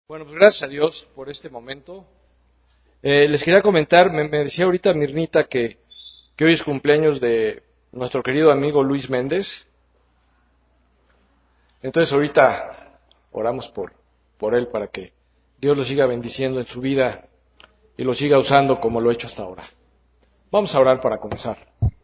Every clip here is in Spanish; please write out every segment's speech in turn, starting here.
Bueno, pues gracias a Dios por este momento. Les quería comentar, me decía ahorita Mirnita que hoy es cumpleaños de nuestro querido amigo Luis Méndez. Entonces ahorita oramos por él para que Dios lo siga bendiciendo en su vida y lo siga usando como lo ha hecho hasta ahora. Vamos a orar para comenzar.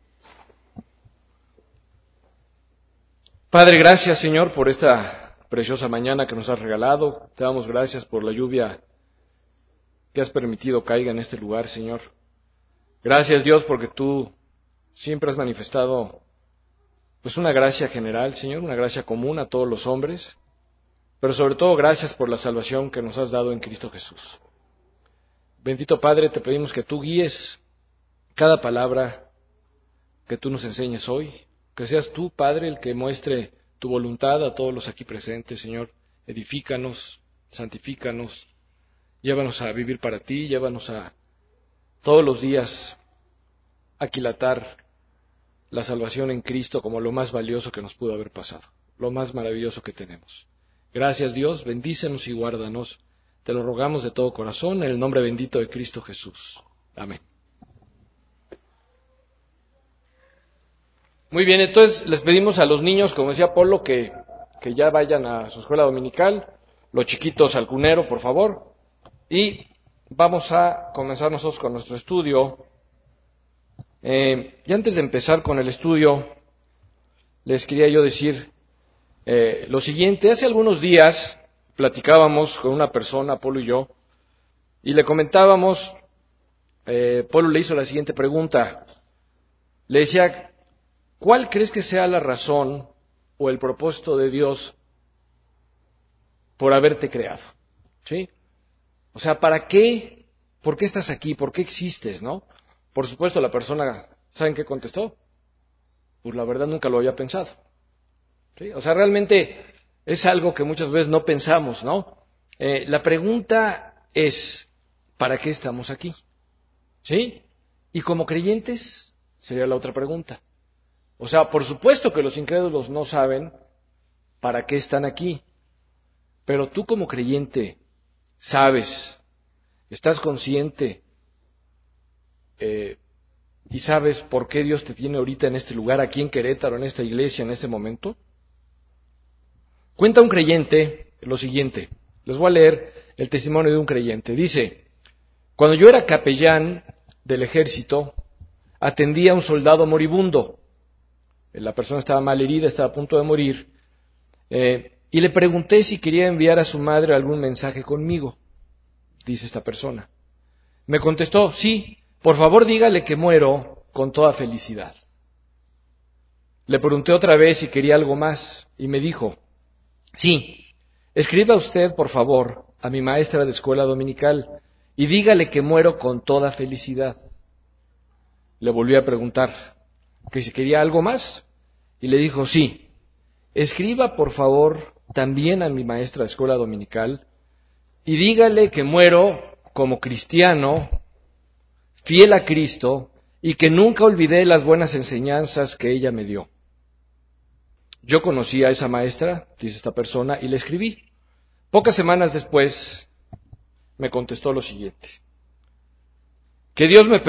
Padre, gracias Señor por esta preciosa mañana que nos has regalado. Te damos gracias por la lluvia que has permitido caiga en este lugar, Señor. Gracias, Dios, porque tú siempre has manifestado pues una gracia general, Señor, una gracia común a todos los hombres, pero sobre todo gracias por la salvación que nos has dado en Cristo Jesús. Bendito Padre, te pedimos que tú guíes cada palabra que tú nos enseñes hoy, que seas tú, Padre, el que muestre tu voluntad a todos los aquí presentes, Señor. Edifícanos, santifícanos, llévanos a vivir para ti, llévanos a todos los días aquilatar la salvación en Cristo como lo más valioso que nos pudo haber pasado, lo más maravilloso que tenemos. Gracias Dios, bendícenos y guárdanos. Te lo rogamos de todo corazón, en el nombre bendito de Cristo Jesús. Amén. Muy bien, entonces les pedimos a los niños, como decía Polo, que ya vayan a su escuela dominical, los chiquitos al cunero, por favor, y vamos a comenzar nosotros con nuestro estudio. Y antes de empezar con el estudio, les quería yo decir lo siguiente. Hace algunos días platicábamos con una persona, Polo y yo, y le comentábamos, Polo le hizo la siguiente pregunta. Le decía, ¿cuál crees que sea la razón o el propósito de Dios por haberte creado? ¿Sí? O sea, ¿para qué? ¿Por qué estás aquí? ¿Por qué existes? ¿No? Por supuesto, la persona, ¿saben qué contestó? Pues la verdad nunca lo había pensado. ¿Sí? O sea, realmente es algo que muchas veces no pensamos, ¿no? La pregunta es, ¿para qué estamos aquí? ¿Sí? Y como creyentes, sería la otra pregunta. O sea, por supuesto que los incrédulos no saben para qué están aquí, pero tú como creyente sabes, estás consciente y sabes por qué Dios te tiene ahorita en este lugar, aquí en Querétaro, en esta iglesia, en este momento. Cuenta un creyente lo siguiente, les voy a leer el testimonio de un creyente. Dice, cuando yo era capellán del ejército, atendía a un soldado moribundo. La persona estaba mal herida, estaba a punto de morir, y le pregunté si quería enviar a su madre algún mensaje conmigo, dice esta persona. Me contestó, sí, por favor dígale que muero con toda felicidad. Le pregunté otra vez si quería algo más, y me dijo, sí, escriba usted, por favor, a mi maestra de escuela dominical, y dígale que muero con toda felicidad. Le volví a preguntar que si quería algo más, y le dijo, sí, escriba por favor también a mi maestra de escuela dominical y dígale que muero como cristiano, fiel a Cristo y que nunca olvidé las buenas enseñanzas que ella me dio. Yo conocí a esa maestra, dice esta persona, y le escribí. Pocas semanas después me contestó lo siguiente. Que Dios me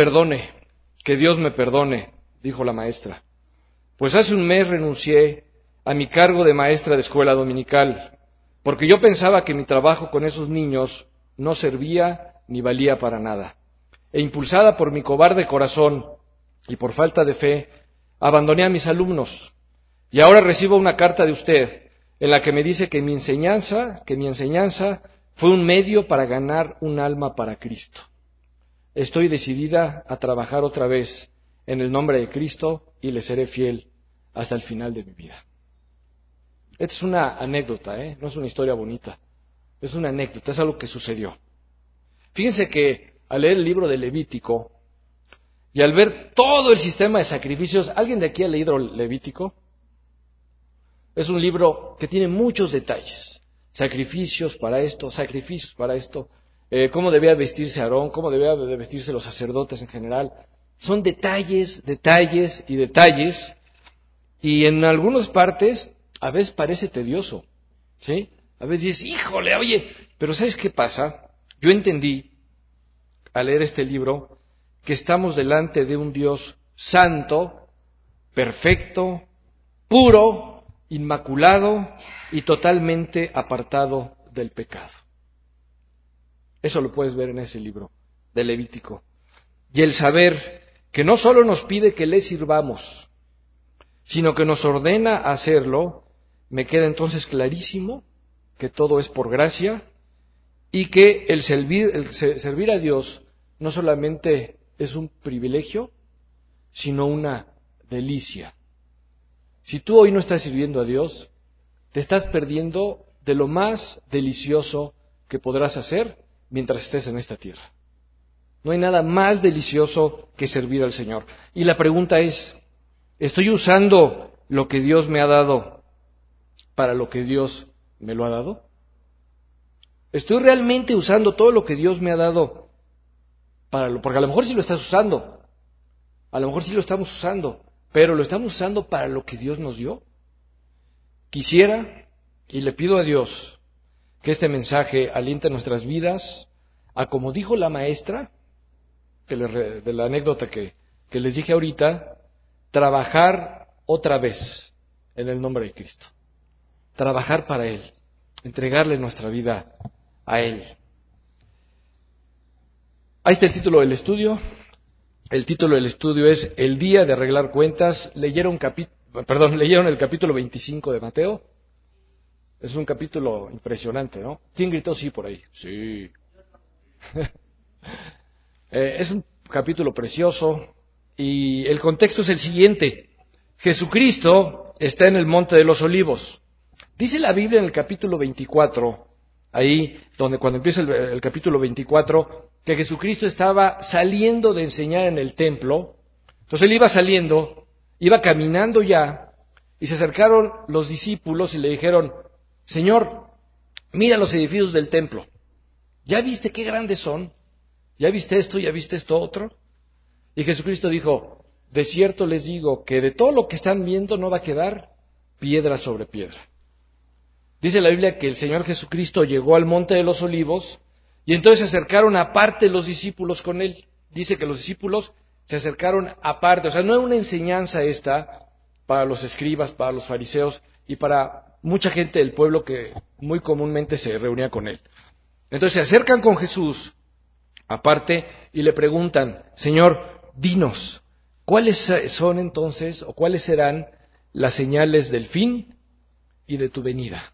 perdone, dijo la maestra. Pues hace un mes renuncié a mi cargo de maestra de escuela dominical, porque yo pensaba que mi trabajo con esos niños no servía ni valía para nada. E impulsada por mi cobarde corazón y por falta de fe, abandoné a mis alumnos. Y ahora recibo una carta de usted en la que me dice que mi enseñanza fue un medio para ganar un alma para Cristo. Estoy decidida a trabajar otra vez en el nombre de Cristo y le seré fiel hasta el final de mi vida. Esta es una anécdota, no es una historia bonita, es una anécdota, es algo que sucedió. Fíjense que al leer el libro de Levítico y al ver todo el sistema de sacrificios, ¿alguien de aquí ha leído Levítico? Es un libro que tiene muchos detalles, sacrificios para esto, cómo debía vestirse Aarón, cómo debía de vestirse los sacerdotes en general. Son detalles, detalles y detalles, y en algunas partes a veces parece tedioso, ¿sí? A veces dices, híjole, oye, Pero ¿sabes qué pasa? Yo entendí, al leer este libro, que estamos delante de un Dios santo, perfecto, puro, inmaculado y totalmente apartado del pecado. Eso lo puedes ver en ese libro de Levítico. Y el saber que no solo nos pide que le sirvamos, sino que nos ordena hacerlo, me queda entonces clarísimo que todo es por gracia y que el servir a Dios no solamente es un privilegio, sino una delicia. Si tú hoy no estás sirviendo a Dios, te estás perdiendo de lo más delicioso que podrás hacer mientras estés en esta tierra. No hay nada más delicioso que servir al Señor. Y la pregunta es, ¿estoy usando lo que Dios me ha dado para lo que Dios me lo ha dado? ¿Estoy realmente usando todo lo que Dios me ha dado porque a lo mejor sí lo estás usando, a lo mejor sí lo estamos usando, pero lo estamos usando para lo que Dios nos dio? Quisiera, y le pido a Dios, que este mensaje aliente nuestras vidas a, como dijo la maestra, de la anécdota que les dije ahorita, trabajar otra vez en el nombre de Cristo. Trabajar para Él, entregarle nuestra vida a Él. Ahí está el título del estudio. El título del estudio es El día de arreglar cuentas. ¿Leyeron el capítulo 25 de Mateo? Es un capítulo impresionante, ¿no? ¿Quién gritó sí por ahí? Sí. Es un capítulo precioso y el contexto es el siguiente. Jesucristo está en el Monte de los Olivos. Dice la Biblia en el capítulo 24, ahí donde cuando empieza el capítulo 24, que Jesucristo estaba saliendo de enseñar en el templo. Entonces él iba saliendo, iba caminando ya, y se acercaron los discípulos y le dijeron, Señor, mira los edificios del templo. ¿Ya viste qué grandes son? ¿Ya viste esto? ¿Ya viste esto otro? Y Jesucristo dijo, de cierto les digo que de todo lo que están viendo no va a quedar piedra sobre piedra. Dice la Biblia que el Señor Jesucristo llegó al Monte de los Olivos y entonces se acercaron aparte los discípulos con Él. Dice que los discípulos se acercaron aparte. O sea, no es una enseñanza esta para los escribas, para los fariseos y para mucha gente del pueblo que muy comúnmente se reunía con Él. Entonces se acercan con Jesús aparte y le preguntan, Señor, dinos, ¿cuáles son entonces o cuáles serán las señales del fin y de tu venida?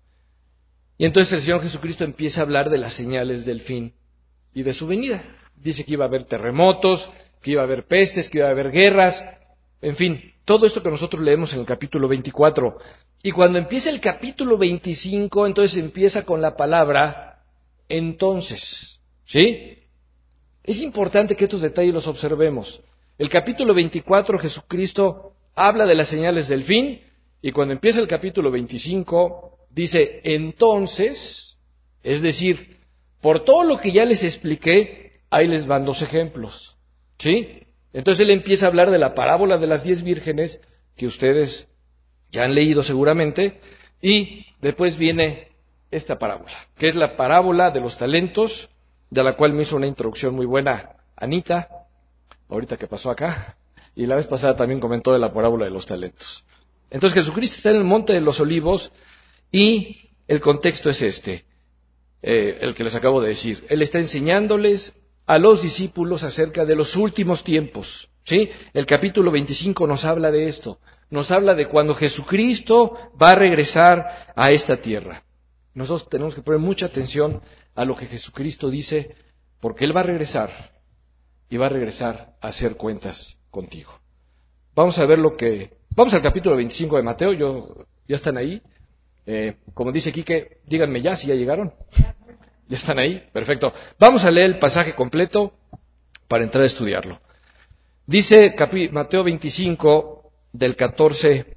Y entonces el Señor Jesucristo empieza a hablar de las señales del fin y de su venida. Dice que iba a haber terremotos, que iba a haber pestes, que iba a haber guerras, en fin, todo esto que nosotros leemos en el capítulo 24. Y cuando empieza el capítulo 25, entonces empieza con la palabra entonces, ¿sí? Es importante que estos detalles los observemos. El capítulo 24, Jesucristo habla de las señales del fin, y cuando empieza el capítulo 25, dice entonces, es decir, por todo lo que ya les expliqué, ahí les van 2 ejemplos, ¿sí? Entonces él empieza a hablar de la parábola de las 10 vírgenes, que ustedes ya han leído seguramente, y después viene esta parábola, que es la parábola de los talentos, de la cual me hizo una introducción muy buena Anita, ahorita que pasó acá, y la vez pasada también comentó de la parábola de los talentos. Entonces Jesucristo está en el Monte de los Olivos y el contexto es este, el que les acabo de decir. Él está enseñándoles a los discípulos acerca de los últimos tiempos, ¿sí? El capítulo 25 nos habla de esto, nos habla de cuando Jesucristo va a regresar a esta tierra. Nosotros tenemos que poner mucha atención a lo que Jesucristo dice, porque Él va a regresar y va a regresar a hacer cuentas contigo. Vamos al capítulo 25 de Mateo, ya están ahí. Como dice Quique, díganme ya si ya llegaron. ¿Ya están ahí? Perfecto. Vamos a leer el pasaje completo para entrar a estudiarlo. Dice Mateo 25, del 14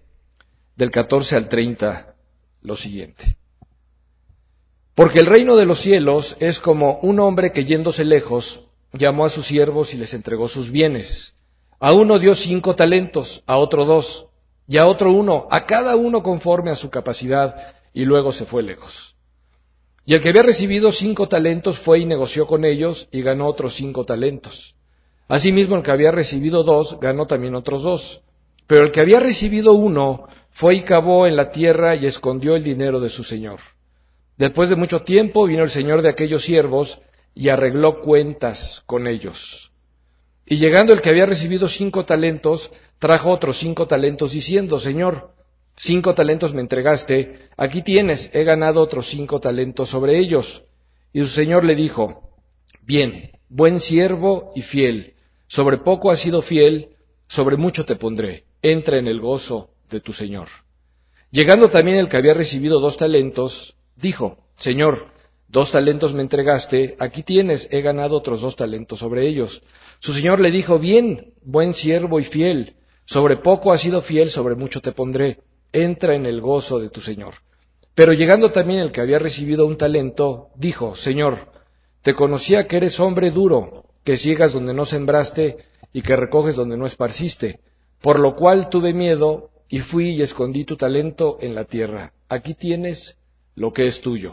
al 30, lo siguiente. Porque el reino de los cielos es como un hombre que yéndose lejos, llamó a sus siervos y les entregó sus bienes. A uno dio 5 talentos, a otro 2, y a otro 1, a cada uno conforme a su capacidad, y luego se fue lejos. Y el que había recibido 5 talentos fue y negoció con ellos y ganó otros 5 talentos. Asimismo, el que había recibido 2 ganó también otros 2. Pero el que había recibido 1 fue y cavó en la tierra y escondió el dinero de su señor. Después de mucho tiempo vino el señor de aquellos siervos y arregló cuentas con ellos. Y llegando el que había recibido 5 talentos, trajo otros 5 talentos diciendo, Señor, 5 talentos me entregaste, aquí tienes, he ganado otros 5 talentos sobre ellos. Y su señor le dijo, bien, buen siervo y fiel, sobre poco has sido fiel, sobre mucho te pondré, entra en el gozo de tu señor. Llegando también el que había recibido 2 talentos, dijo, Señor, 2 talentos me entregaste, aquí tienes, he ganado otros 2 talentos sobre ellos. Su señor le dijo, bien, buen siervo y fiel, sobre poco has sido fiel, sobre mucho te pondré, entra en el gozo de tu señor. Pero llegando también el que había recibido 1 talento, dijo, Señor, te conocía que eres hombre duro, que ciegas donde no sembraste y que recoges donde no esparciste, por lo cual tuve miedo y fui y escondí tu talento en la tierra. Aquí tienes lo que es tuyo.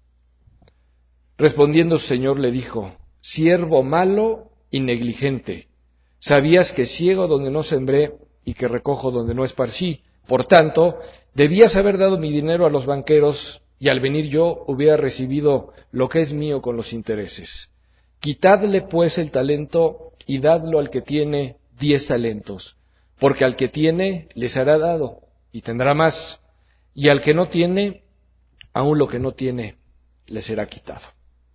Respondiendo su señor le dijo, siervo malo y negligente, sabías que ciego donde no sembré y que recojo donde no esparcí. Por tanto, debías haber dado mi dinero a los banqueros y al venir yo hubiera recibido lo que es mío con los intereses. Quitadle pues el talento y dadlo al que tiene 10 talentos, porque al que tiene le será dado y tendrá más, y al que no tiene, aun lo que no tiene le será quitado.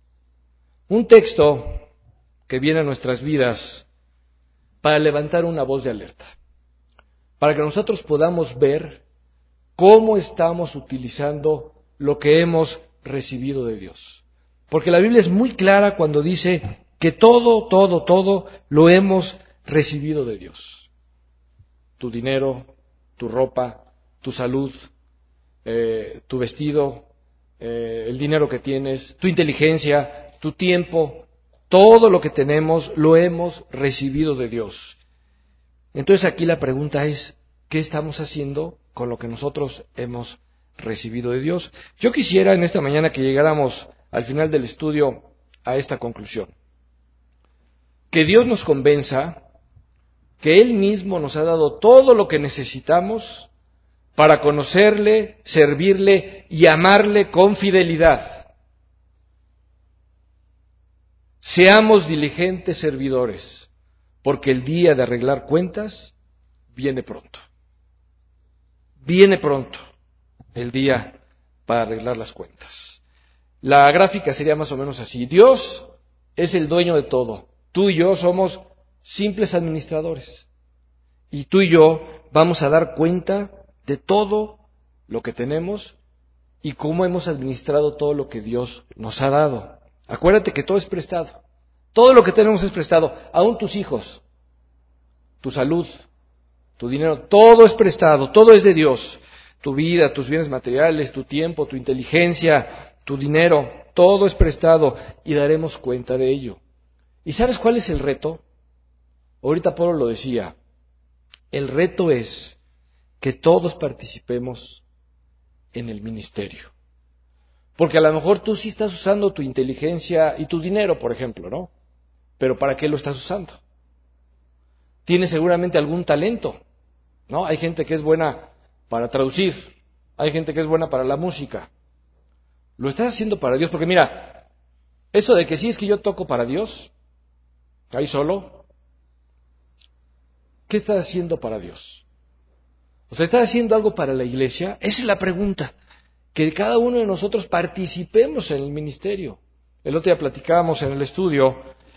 Un texto que viene a nuestras vidas para levantar una voz de alerta, para que nosotros podamos ver cómo estamos utilizando lo que hemos recibido de Dios. Porque la Biblia es muy clara cuando dice que todo lo hemos recibido de Dios. Tu dinero, tu ropa, tu salud, tu vestido, el dinero que tienes, tu inteligencia, tu tiempo, todo lo que tenemos lo hemos recibido de Dios. Entonces aquí la pregunta es, ¿qué estamos haciendo con lo que nosotros hemos recibido de Dios? Yo quisiera en esta mañana que llegáramos al final del estudio a esta conclusión. Que Dios nos convenza que Él mismo nos ha dado todo lo que necesitamos para conocerle, servirle y amarle con fidelidad. Seamos diligentes servidores, porque el día de arreglar cuentas viene pronto. Viene pronto el día para arreglar las cuentas. La gráfica sería más o menos así. Dios es el dueño de todo. Tú y yo somos simples administradores. Y tú y yo vamos a dar cuenta de todo lo que tenemos y cómo hemos administrado todo lo que Dios nos ha dado. Acuérdate que todo es prestado. Todo lo que tenemos es prestado. Aún tus hijos, tu salud, tu dinero, todo es prestado, todo es de Dios. Tu vida, tus bienes materiales, tu tiempo, tu inteligencia, tu dinero, todo es prestado y daremos cuenta de ello. ¿Y sabes cuál es el reto? Ahorita Pablo lo decía. El reto es que todos participemos en el ministerio. Porque a lo mejor tú sí estás usando tu inteligencia y tu dinero, por ejemplo, ¿no? Pero ¿para qué lo estás usando? Tienes seguramente algún talento, ¿no? Hay gente que es buena para traducir, hay gente que es buena para la música. Lo estás haciendo para Dios, porque mira, eso de que sí es que yo toco para Dios, ahí solo, ¿qué estás haciendo para Dios? O sea, ¿estás haciendo algo para la iglesia? Esa es la pregunta. Que cada uno de nosotros participemos en el ministerio. El otro día platicábamos en el estudio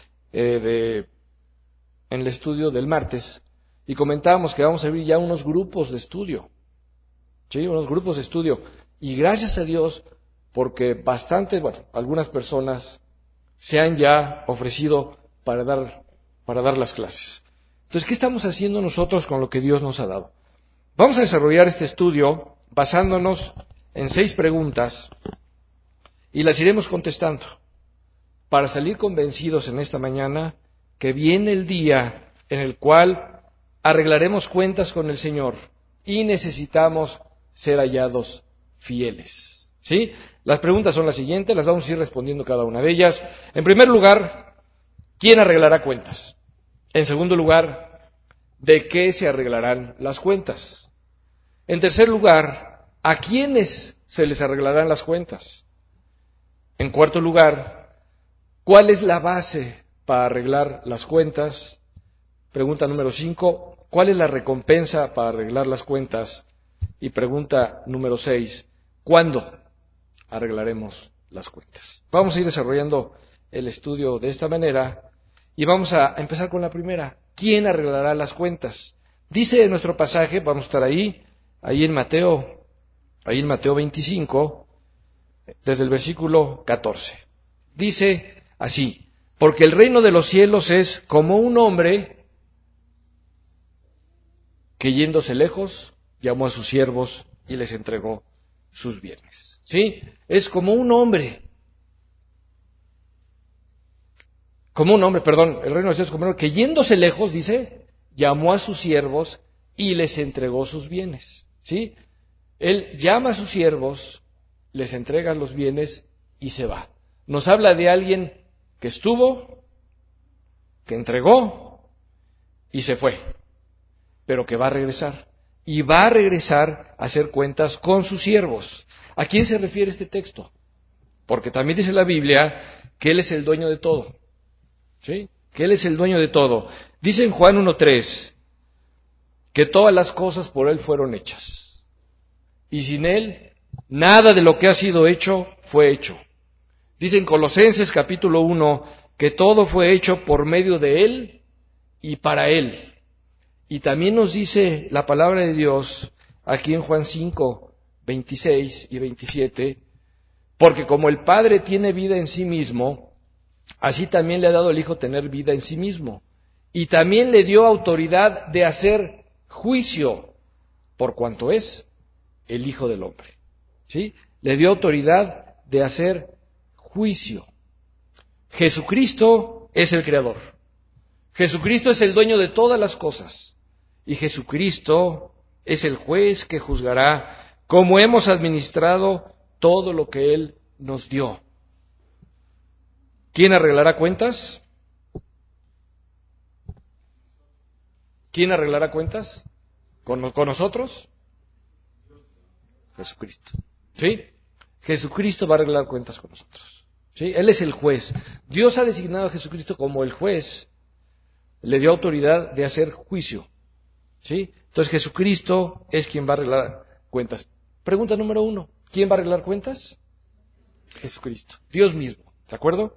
del martes y comentábamos que vamos a abrir ya unos grupos de estudio. ¿Sí? Unos grupos de estudio. Y gracias a Dios, porque algunas personas se han ya ofrecido para dar las clases. Entonces, ¿qué estamos haciendo nosotros con lo que Dios nos ha dado? Vamos a desarrollar este estudio basándonos en 6 preguntas y las iremos contestando para salir convencidos en esta mañana que viene el día en el cual arreglaremos cuentas con el Señor y necesitamos ser hallados fieles. ¿Sí? Las preguntas son las siguientes, las vamos a ir respondiendo cada una de ellas. En primer lugar, ¿quién arreglará cuentas? En segundo lugar, ¿de qué se arreglarán las cuentas? En tercer lugar, ¿a quiénes se les arreglarán las cuentas? En cuarto lugar, ¿cuál es la base para arreglar las cuentas? Pregunta número 5, ¿cuál es la recompensa para arreglar las cuentas? Y pregunta número 6, ¿cuándo arreglaremos las cuentas? Vamos a ir desarrollando el estudio de esta manera y vamos a empezar con la primera. ¿Quién arreglará las cuentas? Dice en nuestro pasaje, vamos a estar ahí en Mateo 25, desde el versículo 14. Dice así, porque el reino de los cielos es como un hombre que yéndose lejos, llamó a sus siervos y les entregó sus bienes. ¿Sí? Es como un hombre, el reino de los cielos es como un hombre que yéndose lejos, dice, llamó a sus siervos y les entregó sus bienes. ¿Sí? Él llama a sus siervos, les entrega los bienes y se va. Nos habla de alguien que estuvo, que entregó y se fue, pero que va a regresar. Y va a regresar a hacer cuentas con sus siervos. ¿A quién se refiere este texto? Porque también dice la Biblia que Él es el dueño de todo. ¿Sí? Que Él es el dueño de todo. Dice en Juan 1:3 que todas las cosas por Él fueron hechas. Y sin Él, nada de lo que ha sido hecho fue hecho. Dice en Colosenses capítulo 1 que todo fue hecho por medio de Él y para Él. Y también nos dice la palabra de Dios aquí en Juan 5, 26 y 27, porque como el Padre tiene vida en sí mismo, así también le ha dado al Hijo tener vida en sí mismo. Y también le dio autoridad de hacer juicio, por cuanto es el Hijo del Hombre. ¿Sí? Le dio autoridad de hacer juicio. Jesucristo es el Creador. Jesucristo es el dueño de todas las cosas. Y Jesucristo es el juez que juzgará cómo hemos administrado todo lo que Él nos dio. ¿Quién arreglará cuentas? ¿Quién arreglará cuentas? ¿Con nosotros? Jesucristo. ¿Sí? Jesucristo va a arreglar cuentas con nosotros. ¿Sí? Él es el juez. Dios ha designado a Jesucristo como el juez. Le dio autoridad de hacer juicio. ¿Sí? Entonces Jesucristo es quien va a arreglar cuentas. Pregunta número 1. ¿Quién va a arreglar cuentas? Jesucristo. Dios mismo. ¿De acuerdo?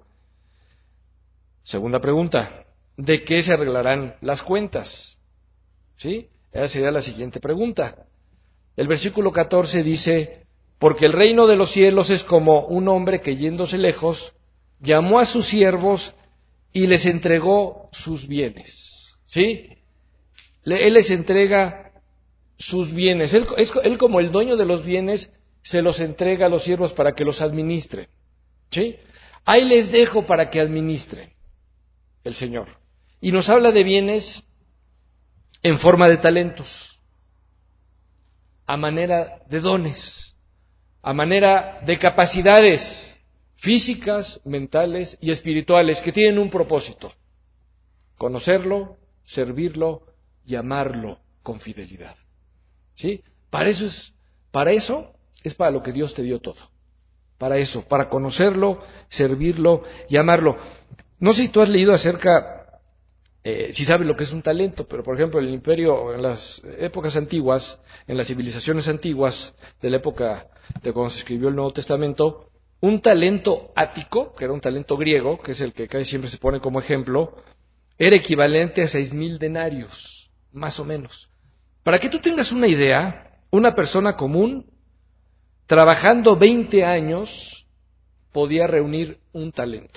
Segunda pregunta. ¿De qué se arreglarán las cuentas? ¿Sí? Esa sería la siguiente pregunta. El versículo 14 dice, porque el reino de los cielos es como un hombre que yéndose lejos, llamó a sus siervos y les entregó sus bienes. ¿Sí? Él les entrega sus bienes. Él como el dueño de los bienes, se los entrega a los siervos para que los administren. ¿Sí? Ahí les dejo para que administren el Señor. Y nos habla de bienes en forma de talentos, a manera de dones, a manera de capacidades físicas, mentales y espirituales que tienen un propósito: conocerlo, servirlo y amarlo con fidelidad. ¿Sí? Para eso es para lo que Dios te dio todo. Para eso, para conocerlo, servirlo y amarlo. No sé si tú has leído acerca, si sabes lo que es un talento, pero por ejemplo en el imperio, en las épocas antiguas, en las civilizaciones antiguas, de la época de cuando se escribió el Nuevo Testamento, un talento ático, que era un talento griego, que es el que casi siempre se pone como ejemplo, era equivalente a 6,000 denarios. Más o menos. Para que tú tengas una idea, una persona común, trabajando 20 años, podía reunir un talento.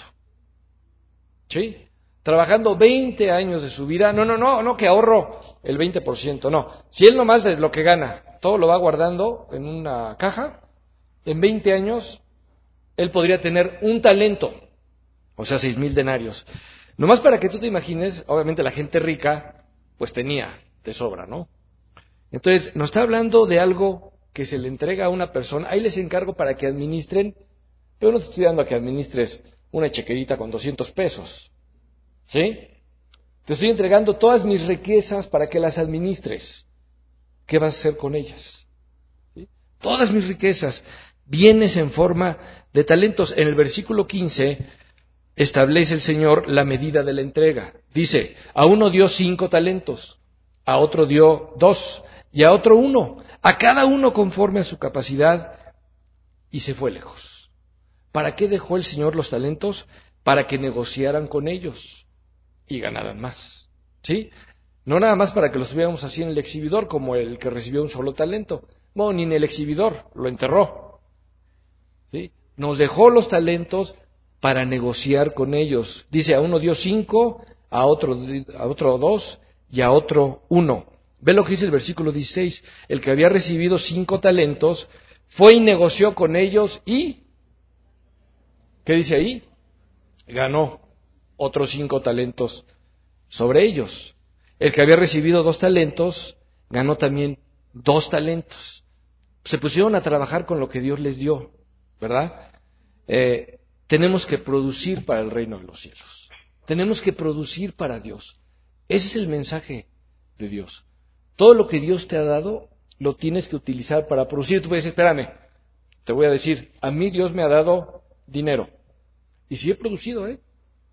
¿Sí? Trabajando 20 años de su vida, no, que ahorro el 20%, no. Si él nomás de lo que gana, todo lo va guardando en una caja, en 20 años, él podría tener un talento, o sea, 6,000 denarios. Nomás para que tú te imagines, obviamente la gente rica, pues tenía de sobra, ¿no? Entonces, nos está hablando de algo que se le entrega a una persona, ahí les encargo para que administren, pero no te estoy dando a que administres una chequerita con 200 pesos, ¿sí? Te estoy entregando todas mis riquezas para que las administres. ¿Qué vas a hacer con ellas? ¿Sí? Todas mis riquezas, bienes en forma de talentos. En el versículo 15 establece el Señor la medida de la entrega. Dice, a uno dio 5 talentos, a otro dio 2 y a otro 1, a cada uno conforme a su capacidad, y se fue lejos. ¿Para qué dejó el Señor los talentos? Para que negociaran con ellos y ganaran más. ¿Sí? No nada más para que los tuviéramos así en el exhibidor, como el que recibió un solo talento. No, ni en el exhibidor, lo enterró. ¿Sí? Nos dejó los talentos para negociar con ellos. Dice, a uno dio 5, a otro 2 y a otro 1. Ve lo que dice el versículo 16. El que había recibido 5 talentos fue y negoció con ellos y... ¿qué dice ahí? Ganó otros 5 talentos sobre ellos. El que había recibido 2 talentos ganó también 2 talentos. Se pusieron a trabajar con lo que Dios les dio, ¿verdad? Tenemos que producir para el reino de los cielos. Tenemos que producir para Dios. Ese es el mensaje de Dios. Todo lo que Dios te ha dado, lo tienes que utilizar para producir. Tú puedes decir, espérame, te voy a decir, a mí Dios me ha dado dinero. Y sí he producido, ¿Eso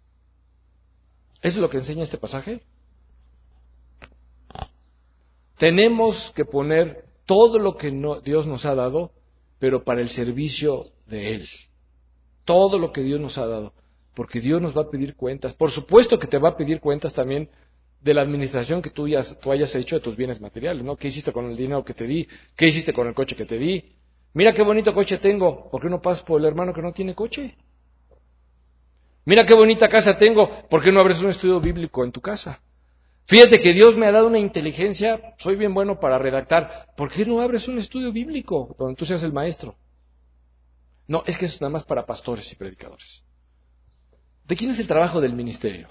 es lo que enseña este pasaje? Tenemos que poner todo lo que Dios nos ha dado, pero para el servicio de Él. Todo lo que Dios nos ha dado, porque Dios nos va a pedir cuentas. Por supuesto que te va a pedir cuentas también de la administración que tú hayas hecho de tus bienes materiales, ¿no? ¿Qué hiciste con el dinero que te di? ¿Qué hiciste con el coche que te di? Mira qué bonito coche tengo, ¿por qué no pasas por el hermano que no tiene coche? Mira qué bonita casa tengo, ¿por qué no abres un estudio bíblico en tu casa? Fíjate que Dios me ha dado una inteligencia, soy bien bueno para redactar, ¿por qué no abres un estudio bíblico donde tú seas el maestro? No, es que eso es nada más para pastores y predicadores. ¿De quién es el trabajo del ministerio?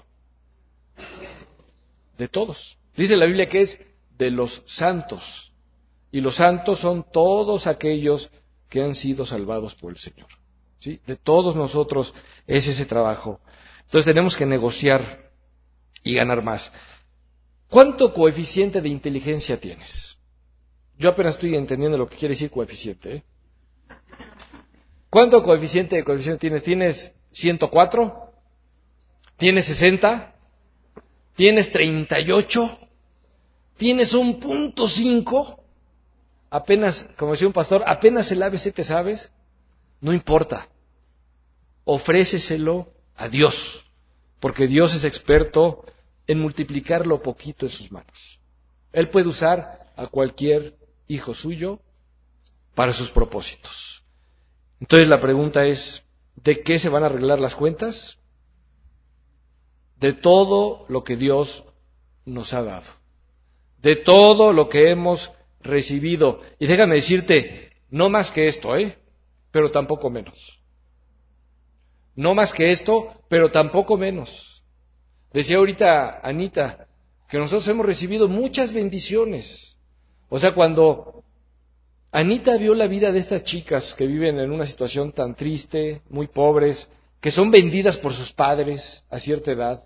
De todos. Dice la Biblia que es de los santos. Y los santos son todos aquellos que han sido salvados por el Señor. ¿Sí? De todos nosotros es ese trabajo. Entonces tenemos que negociar y ganar más. ¿Cuánto coeficiente de inteligencia tienes? Yo apenas estoy entendiendo lo que quiere decir coeficiente. ¿Cuánto coeficiente tienes? ¿Tienes 104? ¿Tienes 60? ¿Tienes 38? ¿Tienes un .5? Apenas, como decía un pastor, apenas el ABC te sabes. No importa. Ofréceselo a Dios, porque Dios es experto en multiplicar lo poquito en sus manos. Él puede usar a cualquier hijo suyo para sus propósitos. Entonces la pregunta es, ¿de qué se van a arreglar las cuentas? De todo lo que Dios nos ha dado, de todo lo que hemos recibido. Y déjame decirte, no más que esto, pero tampoco menos. No más que esto, pero tampoco menos. Decía ahorita Anita que nosotros hemos recibido muchas bendiciones. O sea, cuando Anita vio la vida de estas chicas que viven en una situación tan triste, muy pobres, que son vendidas por sus padres a cierta edad,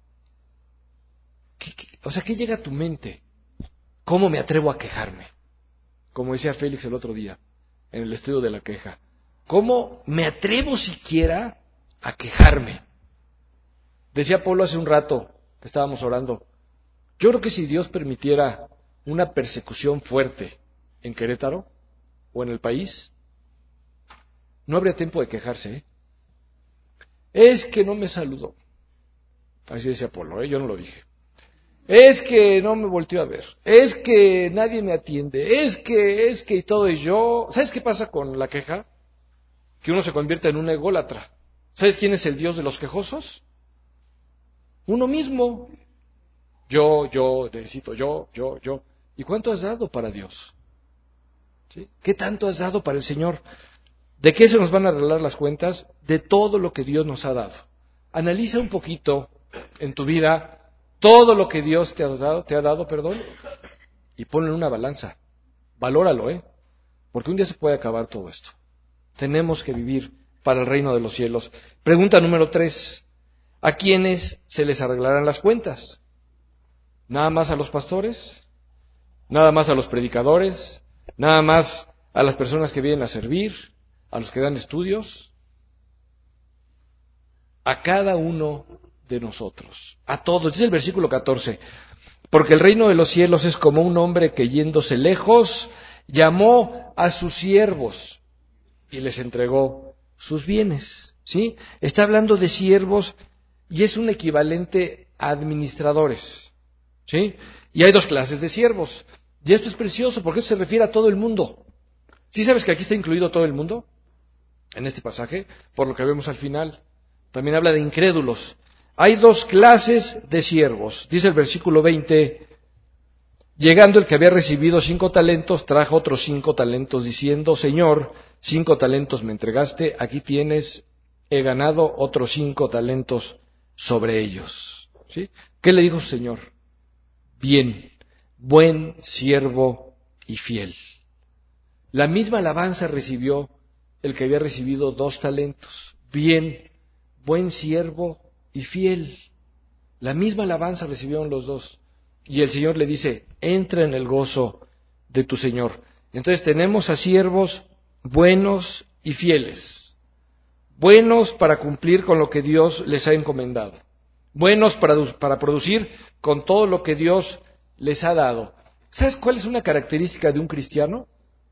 ¿qué llega a tu mente? ¿Cómo me atrevo a quejarme? Como decía Félix el otro día, en el estudio de la queja. ¿Cómo me atrevo siquiera a quejarme? Decía Pablo hace un rato que estábamos orando, yo creo que si Dios permitiera una persecución fuerte en Querétaro o en el país, no habría tiempo de quejarse. Es que no me saludó. Así decía Pablo, yo no lo dije. Es que no me volteó a ver. Es que nadie me atiende. Es que, y todo es yo. ¿Sabes qué pasa con la queja? Que uno se convierte en un ególatra. ¿Sabes quién es el Dios de los quejosos? Uno mismo. Yo, necesito yo. ¿Y cuánto has dado para Dios? ¿Sí? ¿Qué tanto has dado para el Señor? ¿De qué se nos van a arreglar las cuentas? De todo lo que Dios nos ha dado. Analiza un poquito en tu vida todo lo que Dios te ha dado, y ponlo en una balanza. Valóralo, porque un día se puede acabar todo esto. Tenemos que vivir para el reino de los cielos. Pregunta número 3. ¿A quiénes se les arreglarán las cuentas? ¿Nada más a los pastores? ¿Nada más a los predicadores? ¿Nada más a las personas que vienen a servir? ¿A los que dan estudios? A cada uno de nosotros, a todos. Dice el versículo 14, porque el reino de los cielos es como un hombre que yéndose lejos, llamó a sus siervos y les entregó sus bienes. ¿Sí? Está hablando de siervos y es un equivalente a administradores. ¿Sí? Y hay dos clases de siervos. Y esto es precioso porque esto se refiere a todo el mundo. ¿Sí sabes que aquí está incluido todo el mundo? En este pasaje, por lo que vemos al final. También habla de incrédulos. Hay dos clases de siervos. Dice el versículo 20, llegando el que había recibido 5 talentos, trajo otros 5 talentos, diciendo, Señor, 5 talentos me entregaste, aquí tienes, he ganado otros 5 talentos sobre ellos. ¿Sí? ¿Qué le dijo su Señor? Bien, buen siervo y fiel. La misma alabanza recibió el que había recibido 2 talentos. Bien, buen siervo y fiel. La misma alabanza recibieron los dos. Y el Señor le dice, entra en el gozo de tu Señor. Entonces tenemos a siervos buenos y fieles. Buenos para cumplir con lo que Dios les ha encomendado. Buenos para producir con todo lo que Dios les ha dado. ¿Sabes cuál es una característica de un cristiano?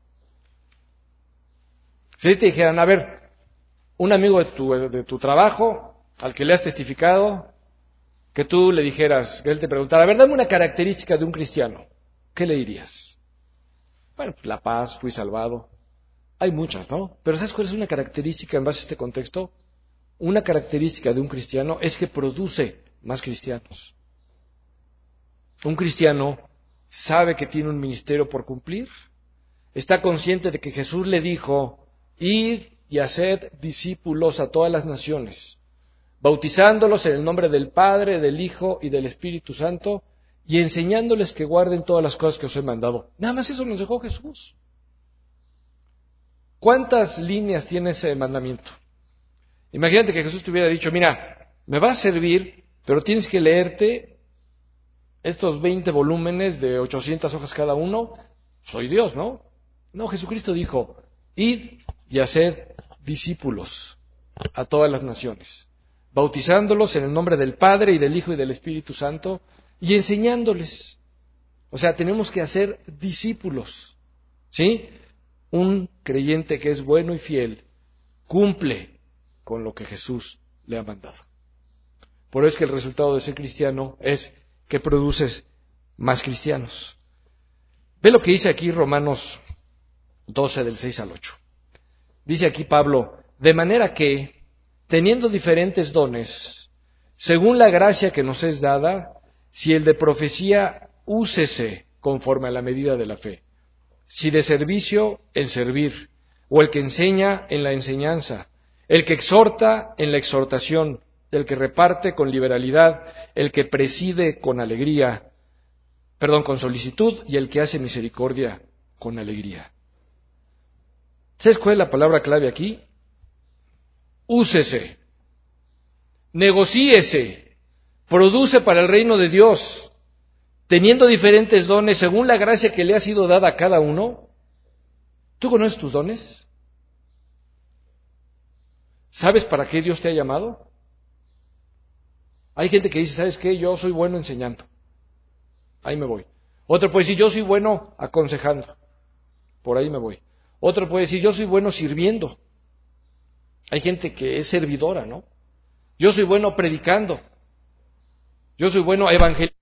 Si te dijeran, a ver, un amigo de tu trabajo, al que le has testificado, que tú le dijeras, que él te preguntara, a ver, dame una característica de un cristiano, ¿qué le dirías? Bueno, pues la paz, fui salvado. Hay muchas, ¿no? Pero ¿sabes cuál es una característica en base a este contexto? Una característica de un cristiano es que produce más cristianos. Un cristiano sabe que tiene un ministerio por cumplir, está consciente de que Jesús le dijo, id y haced discípulos a todas las naciones, bautizándolos en el nombre del Padre, del Hijo y del Espíritu Santo, y enseñándoles que guarden todas las cosas que os he mandado. Nada más eso nos dejó Jesús. ¿Cuántas líneas tiene ese mandamiento? Imagínate que Jesús te hubiera dicho, mira, me va a servir, pero tienes que leerte estos 20 volúmenes de 800 hojas cada uno. Soy Dios, ¿no? No, Jesucristo dijo, id y haced discípulos a todas las naciones, bautizándolos en el nombre del Padre y del Hijo y del Espíritu Santo y enseñándoles. O sea, tenemos que hacer discípulos, ¿sí? Un creyente que es bueno y fiel cumple con lo que Jesús le ha mandado. Por eso es que el resultado de ser cristiano es que produces más cristianos. Ve lo que dice aquí Romanos 12 del 6 al 8. Dice aquí Pablo, de manera que, teniendo diferentes dones, según la gracia que nos es dada, si el de profecía, úsese conforme a la medida de la fe. Si de servicio, el servir, o el que enseña en la enseñanza, el que exhorta en la exhortación, el que reparte con liberalidad, el que preside con con solicitud, y el que hace misericordia con alegría. ¿Sabes cuál es la palabra clave aquí? Úsese, negocíese, produce para el reino de Dios, teniendo diferentes dones según la gracia que le ha sido dada a cada uno. ¿Tú conoces tus dones? ¿Sabes para qué Dios te ha llamado? Hay gente que dice, ¿sabes qué? Yo soy bueno enseñando. Ahí me voy. Otro puede decir, yo soy bueno aconsejando. Por ahí me voy. Otro puede decir, yo soy bueno sirviendo. Hay gente que es servidora, ¿no? Yo soy bueno predicando. Yo soy bueno evangelizando.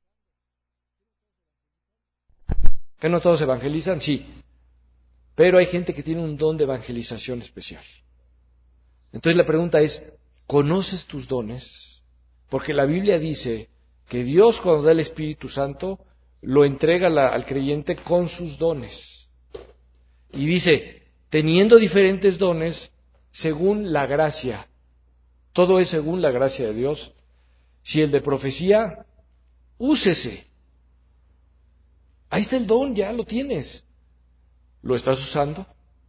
¿Que no todos evangelizan? Sí. Pero hay gente que tiene un don de evangelización especial. Entonces la pregunta es, ¿conoces tus dones? Porque la Biblia dice que Dios cuando da el Espíritu Santo lo entrega al creyente con sus dones. Y dice, teniendo diferentes dones, según la gracia, todo es según la gracia de Dios. Si el de profecía, úsese. Ahí está el don, ya lo tienes. ¿Lo estás usando?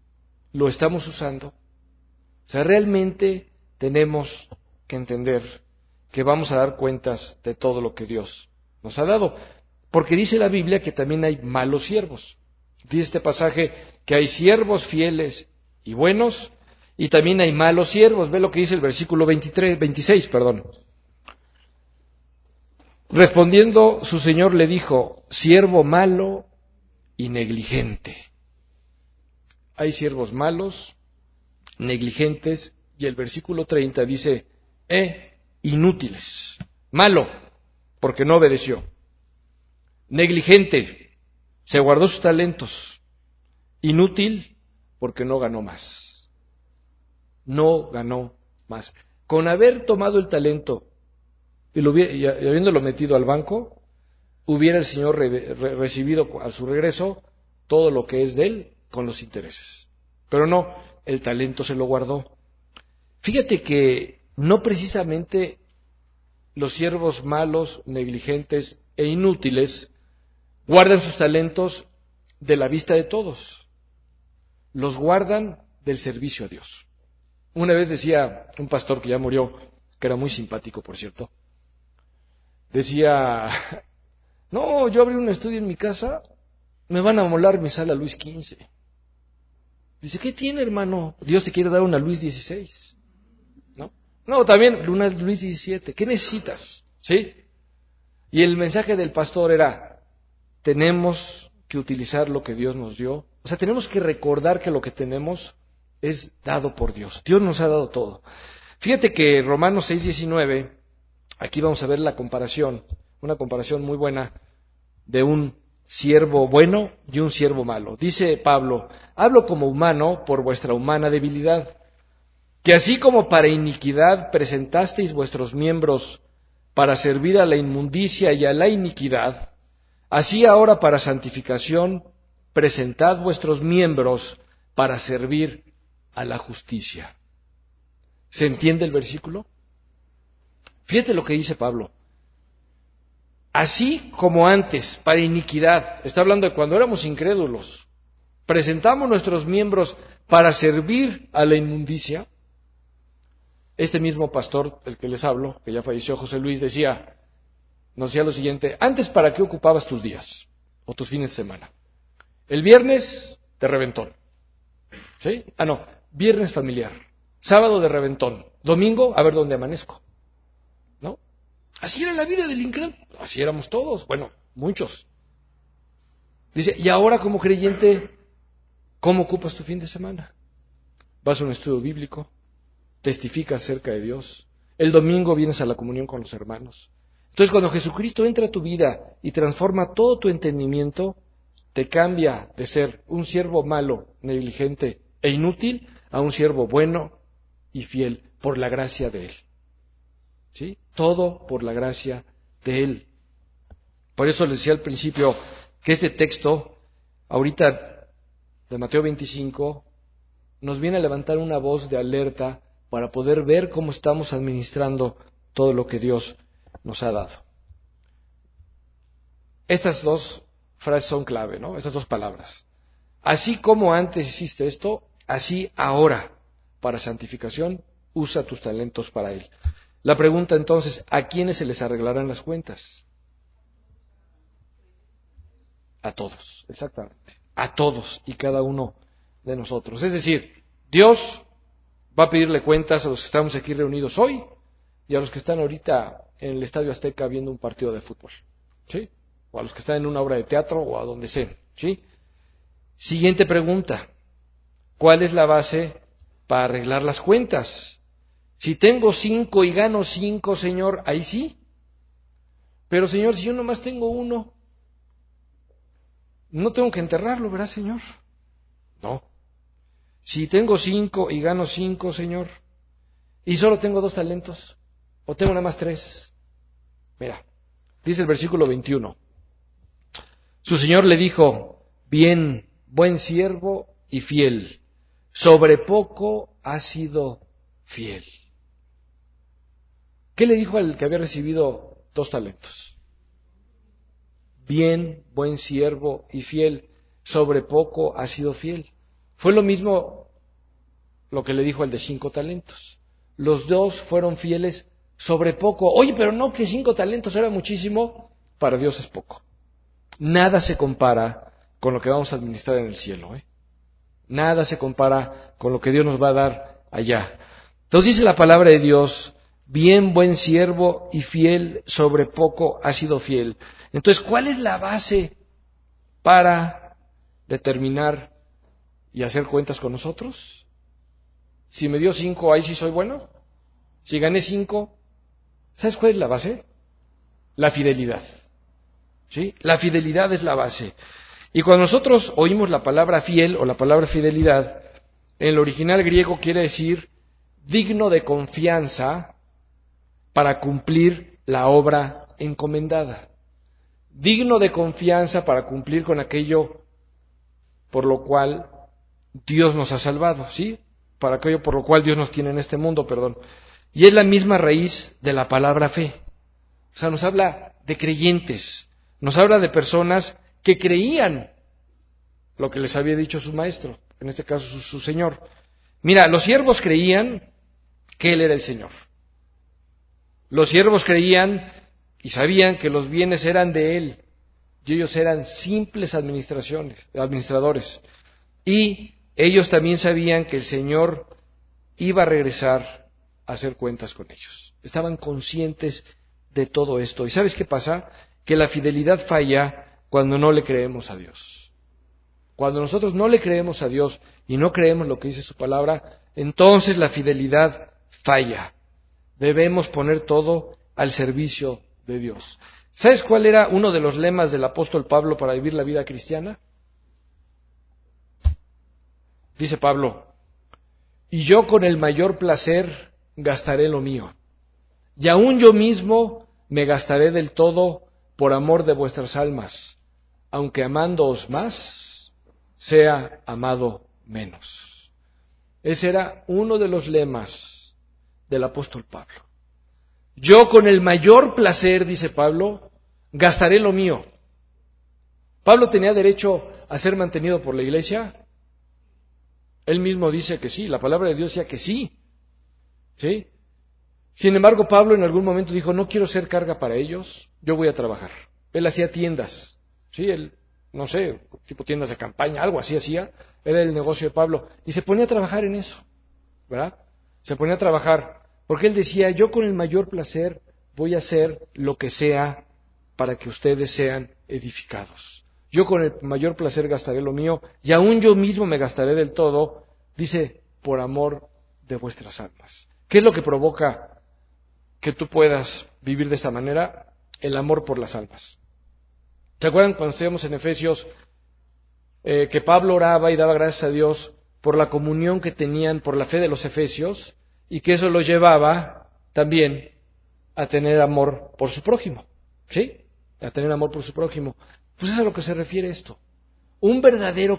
¿Lo estamos usando? O sea, realmente tenemos que entender que vamos a dar cuentas de todo lo que Dios nos ha dado. Porque dice la Biblia que también hay malos siervos. Dice este pasaje que hay siervos fieles y buenos, y también hay malos siervos. Ve lo que dice el versículo 26. Respondiendo, su señor le dijo, siervo malo y negligente. Hay siervos malos, negligentes, y el versículo 30 dice, inútiles. Malo, porque no obedeció. Negligente, se guardó sus talentos. Inútil, porque no ganó más. No ganó más. Con haber tomado el talento y habiéndolo metido al banco, hubiera el Señor recibido a su regreso todo lo que es de él con los intereses. Pero no, el talento se lo guardó. Fíjate que no precisamente los siervos malos, negligentes e inútiles guardan sus talentos de la vista de todos. Los guardan del servicio a Dios. Una vez decía un pastor que ya murió, que era muy simpático, por cierto, decía, no, yo abrí un estudio en mi casa, me van a molar mi sala Luis XV. Dice, ¿qué tiene, hermano? Dios te quiere dar una Luis XVI. No, también una Luis XVII. ¿Qué necesitas? ¿Sí? Y el mensaje del pastor era, tenemos que utilizar lo que Dios nos dio. O sea, tenemos que recordar que lo que tenemos es dado por Dios. Dios nos ha dado todo. Fíjate que Romanos 6:19, aquí vamos a ver la comparación, una comparación muy buena de un siervo bueno y un siervo malo. Dice Pablo, hablo como humano por vuestra humana debilidad, que así como para iniquidad presentasteis vuestros miembros para servir a la inmundicia y a la iniquidad, así ahora para santificación presentad vuestros miembros para servir a la justicia. ¿Se entiende el versículo? Fíjate lo que dice Pablo. Así como antes, para iniquidad, está hablando de cuando éramos incrédulos, presentamos nuestros miembros para servir a la inmundicia. Este mismo pastor, el que les hablo, que ya falleció, José Luis, nos decía lo siguiente, antes ¿para qué ocupabas tus días o tus fines de semana? El viernes de reventón, ¿sí? Viernes familiar, sábado de reventón, domingo a ver dónde amanezco, ¿no? Así era la vida del incrédulo, así éramos todos, bueno, muchos. Dice, y ahora como creyente, ¿cómo ocupas tu fin de semana? ¿Vas a un estudio bíblico? ¿Testificas acerca de Dios? El domingo vienes a la comunión con los hermanos. Entonces, cuando Jesucristo entra a tu vida y transforma todo tu entendimiento, te cambia de ser un siervo malo, negligente e inútil a un siervo bueno y fiel por la gracia de Él. ¿Sí? Todo por la gracia de Él. Por eso les decía al principio que este texto, ahorita de Mateo 25, nos viene a levantar una voz de alerta para poder ver cómo estamos administrando todo lo que Dios nos ha dado. Estas dos frases son clave, ¿no? Estas dos palabras. Así como antes hiciste esto, así ahora, para santificación, usa tus talentos para Él. La pregunta entonces, ¿a quiénes se les arreglarán las cuentas? A todos, exactamente. A todos y cada uno de nosotros. Es decir, Dios va a pedirle cuentas a los que estamos aquí reunidos hoy y a los que están ahorita en el Estadio Azteca viendo un partido de fútbol, ¿sí? O a los que están en una obra de teatro o a donde sea, ¿sí? Siguiente pregunta, ¿cuál es la base para arreglar las cuentas? Si tengo 5 y gano 5, Señor, ahí sí. Pero, Señor, si yo nomás tengo 1, no tengo que enterrarlo, ¿verdad, Señor? No. Si tengo 5 y gano 5, Señor, y solo tengo 2 talentos, o tengo nada más 3. Mira, dice el versículo 21. Su Señor le dijo, bien, buen siervo y fiel, sobre poco has sido fiel. ¿Qué le dijo al que había recibido 2 talentos? Bien, buen siervo y fiel, sobre poco has sido fiel. Fue lo mismo lo que le dijo al de 5 talentos. Los dos fueron fieles sobre poco. Oye, pero no, que 5 talentos era muchísimo. Para Dios es poco. Nada se compara con lo que vamos a administrar en el cielo. Nada se compara con lo que Dios nos va a dar allá. Entonces dice la palabra de Dios: bien, buen siervo y fiel, sobre poco has sido fiel. Entonces, ¿cuál es la base para determinar y hacer cuentas con nosotros? Si me dio 5, ahí sí soy bueno. Si gané 5, ¿sabes cuál es la base? La fidelidad. ¿Sí? La fidelidad es la base. Y cuando nosotros oímos la palabra fiel o la palabra fidelidad, en el original griego quiere decir digno de confianza para cumplir la obra encomendada. Digno de confianza para cumplir con aquello por lo cual Dios nos ha salvado, ¿sí? Para aquello por lo cual Dios nos tiene en este mundo, perdón. Y es la misma raíz de la palabra fe. O sea, nos habla de creyentes, nos habla de personas que creían lo que les había dicho su maestro, en este caso su Señor. Mira, los siervos creían que Él era el Señor. Los siervos creían y sabían que los bienes eran de Él, y ellos eran simples administradores. Y ellos también sabían que el Señor iba a regresar a hacer cuentas con ellos. Estaban conscientes de todo esto. ¿Y sabes qué pasa? Que la fidelidad falla cuando no le creemos a Dios. Cuando nosotros no le creemos a Dios y no creemos lo que dice su palabra, entonces la fidelidad falla. Debemos poner todo al servicio de Dios. ¿Sabes cuál era uno de los lemas del apóstol Pablo para vivir la vida cristiana? Dice Pablo: y yo con el mayor placer gastaré lo mío, y aun yo mismo me gastaré del todo por amor de vuestras almas, aunque amándoos más, sea amado menos. Ese era uno de los lemas del apóstol Pablo. Yo con el mayor placer, dice Pablo, gastaré lo mío. ¿Pablo tenía derecho a ser mantenido por la iglesia? Él mismo dice que sí, la palabra de Dios decía que sí. ¿Sí? Sin embargo, Pablo en algún momento dijo: no quiero ser carga para ellos, yo voy a trabajar. Él hacía tiendas, ¿sí? Él, no sé, tipo tiendas de campaña, algo así hacía, era el negocio de Pablo, y se ponía a trabajar en eso, ¿verdad? Se ponía a trabajar, porque él decía: yo con el mayor placer voy a hacer lo que sea para que ustedes sean edificados. Yo con el mayor placer gastaré lo mío, y aún yo mismo me gastaré del todo, dice, por amor de vuestras almas. ¿Qué es lo que provoca que tú puedas vivir de esta manera? El amor por las almas. ¿Se acuerdan cuando estudiamos en Efesios que Pablo oraba y daba gracias a Dios por la comunión que tenían, por la fe de los efesios, y que eso los llevaba también a tener amor por su prójimo? ¿Sí? A tener amor por su prójimo. Pues es a lo que se refiere esto. Un verdadero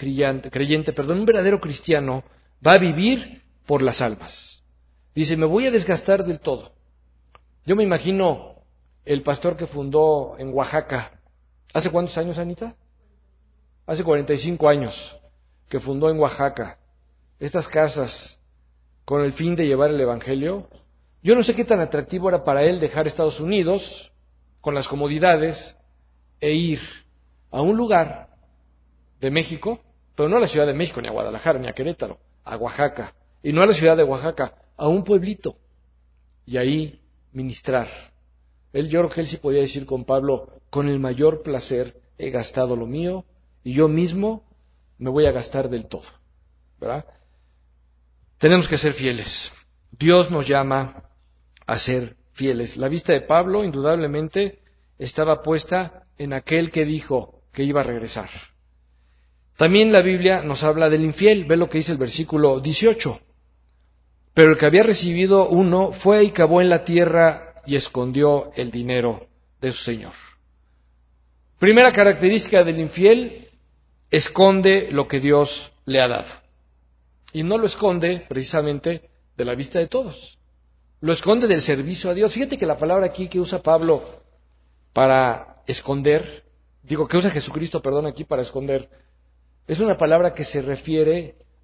un verdadero cristiano va a vivir por las almas. Dice: me voy a desgastar del todo. Yo me imagino el pastor que fundó en Oaxaca. ¿Hace cuántos años, Anita? Hace 45 años que fundó en Oaxaca estas casas con el fin de llevar el evangelio. Yo no sé qué tan atractivo era para él dejar Estados Unidos con las comodidades e ir a un lugar de México, pero no a la Ciudad de México, ni a Guadalajara, ni a Querétaro, a Oaxaca, y no a la ciudad de Oaxaca, a un pueblito, y ahí ministrar. Yo creo que él sí podía decir con Pablo: con el mayor placer he gastado lo mío, y yo mismo me voy a gastar del todo, ¿verdad? Tenemos que ser fieles. Dios nos llama a ser fieles. La vista de Pablo, indudablemente, estaba puesta en aquel que dijo que iba a regresar. También la Biblia nos habla del infiel. Ve lo que dice el versículo 18. Pero el que había recibido uno fue y cavó en la tierra y escondió el dinero de su señor. Primera característica del infiel: esconde lo que Dios le ha dado. Y no lo esconde precisamente de la vista de todos. Lo esconde del servicio a Dios. Fíjate que la palabra aquí que usa Pablo para esconder, que usa Jesucristo, aquí para esconder, es una palabra que se refiere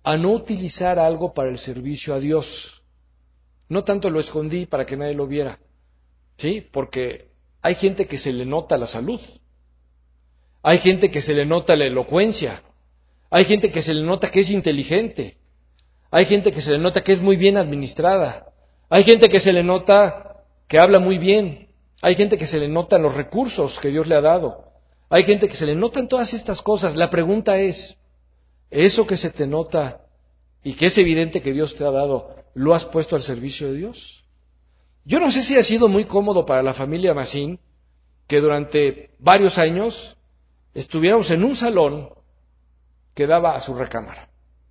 a no utilizar algo para el servicio a Dios. No tanto lo escondí para que nadie lo viera, ¿sí? Porque hay gente que se le nota la salud, hay gente que se le nota la elocuencia, hay gente que se le nota que es inteligente, hay gente que se le nota que es muy bien administrada, hay gente que se le nota que habla muy bien, hay gente que se le notan los recursos que Dios le ha dado, hay gente que se le notan todas estas cosas. La pregunta es, ¿eso que se te nota y que es evidente que Dios te ha dado, lo has puesto al servicio de Dios? Yo no sé si ha sido muy cómodo para la familia Massín que durante varios años estuviéramos en un salón que daba a su recámara,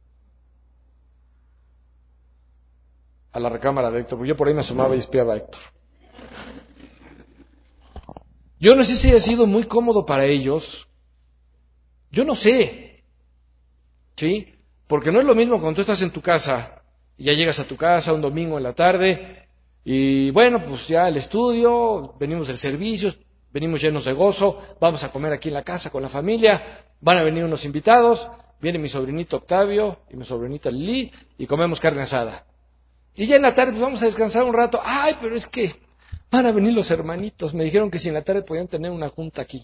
a la recámara de Héctor, porque yo por ahí me asomaba y espiaba a Héctor. Yo no sé si ha sido muy cómodo para ellos, yo no sé, ¿sí? Porque no es lo mismo cuando tú estás en tu casa y ya llegas a tu casa un domingo en la tarde y bueno, pues ya el estudio, venimos del servicio, venimos llenos de gozo, vamos a comer aquí en la casa con la familia, van a venir unos invitados, viene mi sobrinito Octavio y mi sobrinita Lili y comemos carne asada. Y ya en la tarde pues vamos a descansar un rato. Ay, pero es que van a venir los hermanitos, me dijeron que si en la tarde podían tener una junta aquí.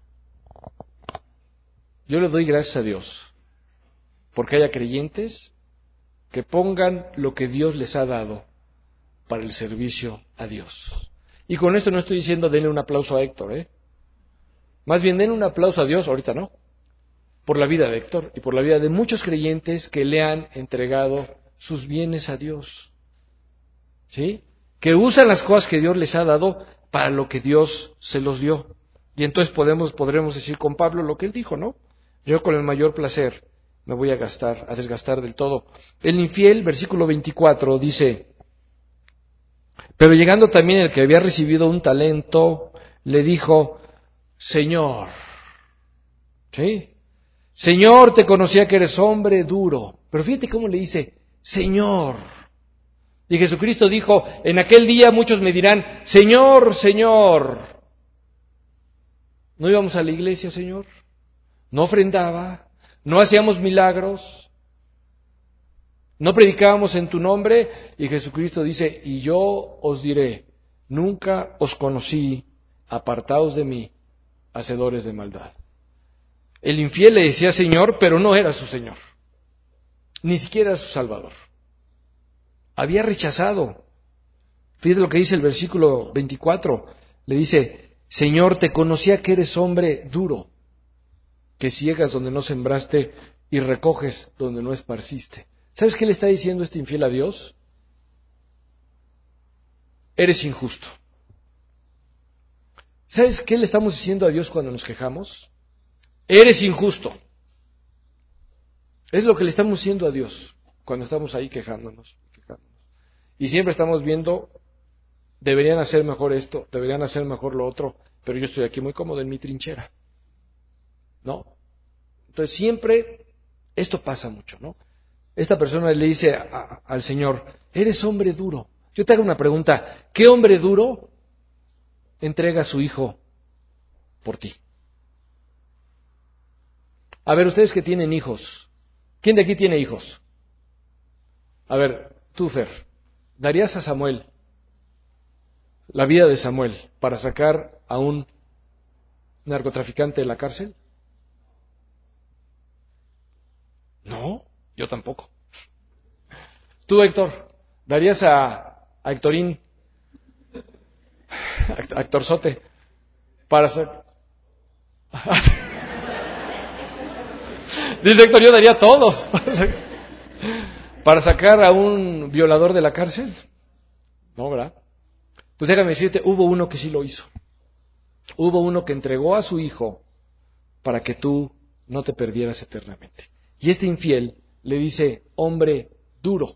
Yo le doy gracias a Dios porque haya creyentes que pongan lo que Dios les ha dado para el servicio a Dios. Y con esto no estoy diciendo denle un aplauso a Héctor, Más bien denle un aplauso a Dios, ahorita no, por la vida de Héctor y por la vida de muchos creyentes que le han entregado sus bienes a Dios, ¿sí? Que usan las cosas que Dios les ha dado para lo que Dios se los dio. Y entonces podremos decir con Pablo lo que él dijo, ¿no? Yo con el mayor placer me voy a desgastar del todo. El infiel, versículo 24, dice, pero llegando también el que había recibido un talento, le dijo, Señor, ¿sí? Señor, te conocía que eres hombre duro. Pero fíjate cómo le dice, Señor. Y Jesucristo dijo, en aquel día muchos me dirán, Señor, Señor. ¿No íbamos a la iglesia, Señor? ¿No ofrendaba? ¿No hacíamos milagros? ¿No predicábamos en tu nombre? Y Jesucristo dice, y yo os diré, nunca os conocí, apartaos de mí, hacedores de maldad. El infiel le decía Señor, pero no era su Señor, ni siquiera era su Salvador. Había rechazado. Fíjate lo que dice el versículo 24, le dice, Señor, te conocía que eres hombre duro, que ciegas donde no sembraste y recoges donde no esparciste. ¿Sabes qué le está diciendo este infiel a Dios? Eres injusto. ¿Sabes qué le estamos diciendo a Dios cuando nos quejamos? Eres injusto. Es lo que le estamos diciendo a Dios cuando estamos ahí quejándonos. Y siempre estamos viendo, deberían hacer mejor esto, deberían hacer mejor lo otro, pero yo estoy aquí muy cómodo en mi trinchera. ¿No? Entonces siempre esto pasa mucho, ¿no? Esta persona le dice al Señor, eres hombre duro. Yo te hago una pregunta, ¿qué hombre duro entrega a su hijo por ti? A ver, ustedes que tienen hijos, ¿quién de aquí tiene hijos? A ver, tú, Fer, ¿darías a Samuel, la vida de Samuel, para sacar a un narcotraficante de la cárcel? No, yo tampoco. Tú, Héctor, ¿darías a Héctorín, a Héctorzote, para sacar... Dice Héctor, yo daría a todos. ¿Para sacar a un violador de la cárcel? No, ¿verdad? Pues déjame decirte, hubo uno que sí lo hizo. Hubo uno que entregó a su hijo para que tú no te perdieras eternamente. Y este infiel le dice, hombre duro.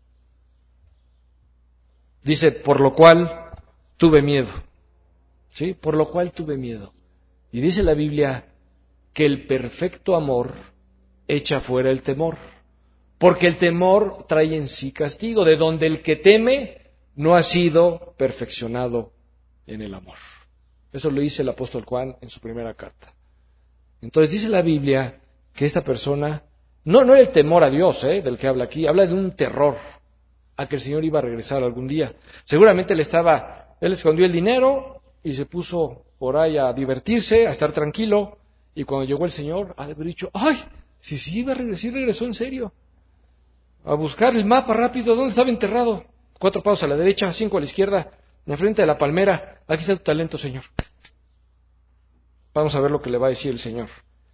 Dice, por lo cual tuve miedo. ¿Sí? Por lo cual tuve miedo. Y dice la Biblia que el perfecto amor echa fuera el temor. Porque el temor trae en sí castigo, de donde el que teme no ha sido perfeccionado en el amor. Eso lo dice el apóstol Juan en su primera carta. Entonces dice la Biblia que esta persona No era el temor a Dios, del que habla aquí, habla de un terror a que el Señor iba a regresar algún día. Seguramente él escondió el dinero y se puso por ahí a divertirse, a estar tranquilo, y cuando llegó el Señor, ha de haber dicho, ¡ay! Si iba a regresar, sí regresó en serio. A buscar el mapa rápido, ¿dónde estaba enterrado? 4 pasos a la derecha, 5 a la izquierda, enfrente de la palmera. Aquí está tu talento, Señor. Vamos a ver lo que le va a decir el Señor.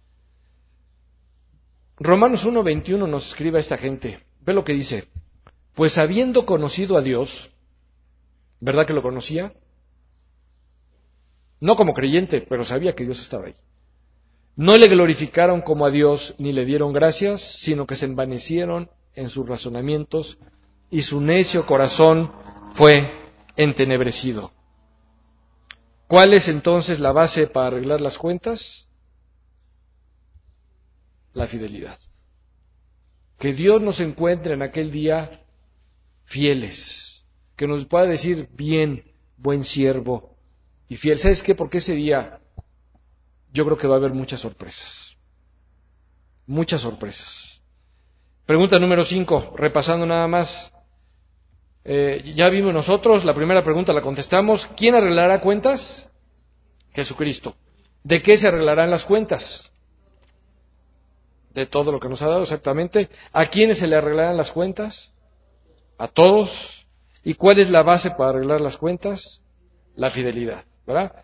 Romanos 1:21 nos escribe a esta gente. Ve lo que dice. Pues habiendo conocido a Dios, ¿verdad que lo conocía? No como creyente, pero sabía que Dios estaba ahí. No le glorificaron como a Dios ni le dieron gracias, sino que se envanecieron en sus razonamientos y su necio corazón fue entenebrecido. ¿Cuál es entonces la base para arreglar las cuentas? La fidelidad. Que Dios nos encuentre en aquel día fieles, que nos pueda decir bien, buen siervo y fiel. ¿Sabes qué? Porque ese día yo creo que va a haber muchas sorpresas. Muchas sorpresas. Pregunta número 5, repasando nada más. Ya vimos nosotros, la primera pregunta la contestamos. ¿Quién arreglará cuentas? Jesucristo. ¿De qué se arreglarán las cuentas? De todo lo que nos ha dado, exactamente. ¿A quiénes se le arreglarán las cuentas? A todos. ¿Y cuál es la base para arreglar las cuentas? La fidelidad, ¿verdad?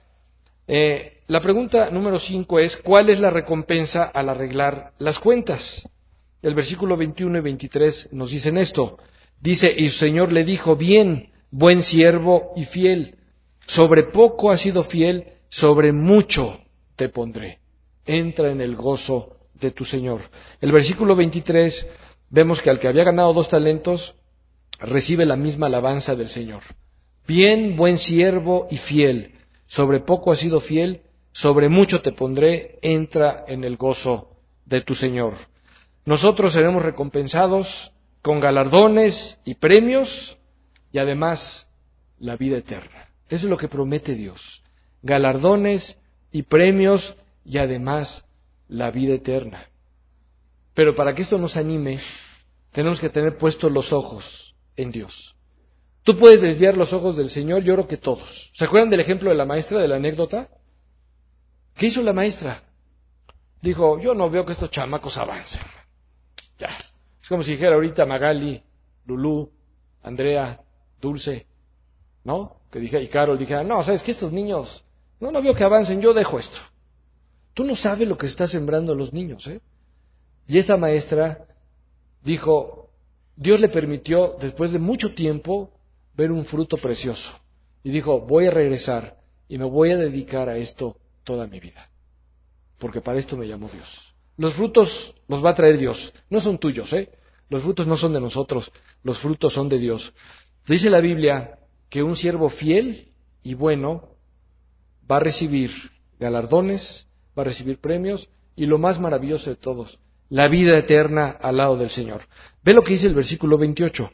La pregunta número 5 es, ¿cuál es la recompensa al arreglar las cuentas? El versículo 21 y 23 nos dicen esto. Dice, y su Señor le dijo, bien, buen siervo y fiel, sobre poco has sido fiel, sobre mucho te pondré. Entra en el gozo de tu Señor. El versículo 23 vemos que al que había ganado 2 talentos, recibe la misma alabanza del Señor. Bien, buen siervo y fiel, sobre poco has sido fiel, sobre mucho te pondré, entra en el gozo de tu Señor. Nosotros seremos recompensados con galardones y premios y además la vida eterna. Eso es lo que promete Dios. Galardones y premios y además la vida eterna. Pero para que esto nos anime, tenemos que tener puestos los ojos en Dios. Tú puedes desviar los ojos del Señor, yo creo que todos. ¿Se acuerdan del ejemplo de la maestra, de la anécdota? ¿Qué hizo la maestra? Dijo, yo no veo que estos chamacos avancen. Ya. Es como si dijera ahorita Magali, Lulú, Andrea, Dulce, ¿no? Y Carol dijera, no, ¿sabes qué? Estos niños, no veo que avancen, yo dejo esto. Tú no sabes lo que está sembrando los niños, ¿eh? Y esta maestra dijo, Dios le permitió, después de mucho tiempo, ver un fruto precioso. Y dijo, voy a regresar y me voy a dedicar a esto toda mi vida. Porque para esto me llamó Dios. Los frutos los va a traer Dios. No son tuyos, ¿eh? Los frutos no son de nosotros. Los frutos son de Dios. Dice la Biblia que un siervo fiel y bueno va a recibir galardones, va a recibir premios y lo más maravilloso de todos, la vida eterna al lado del Señor. Ve lo que dice el versículo 28.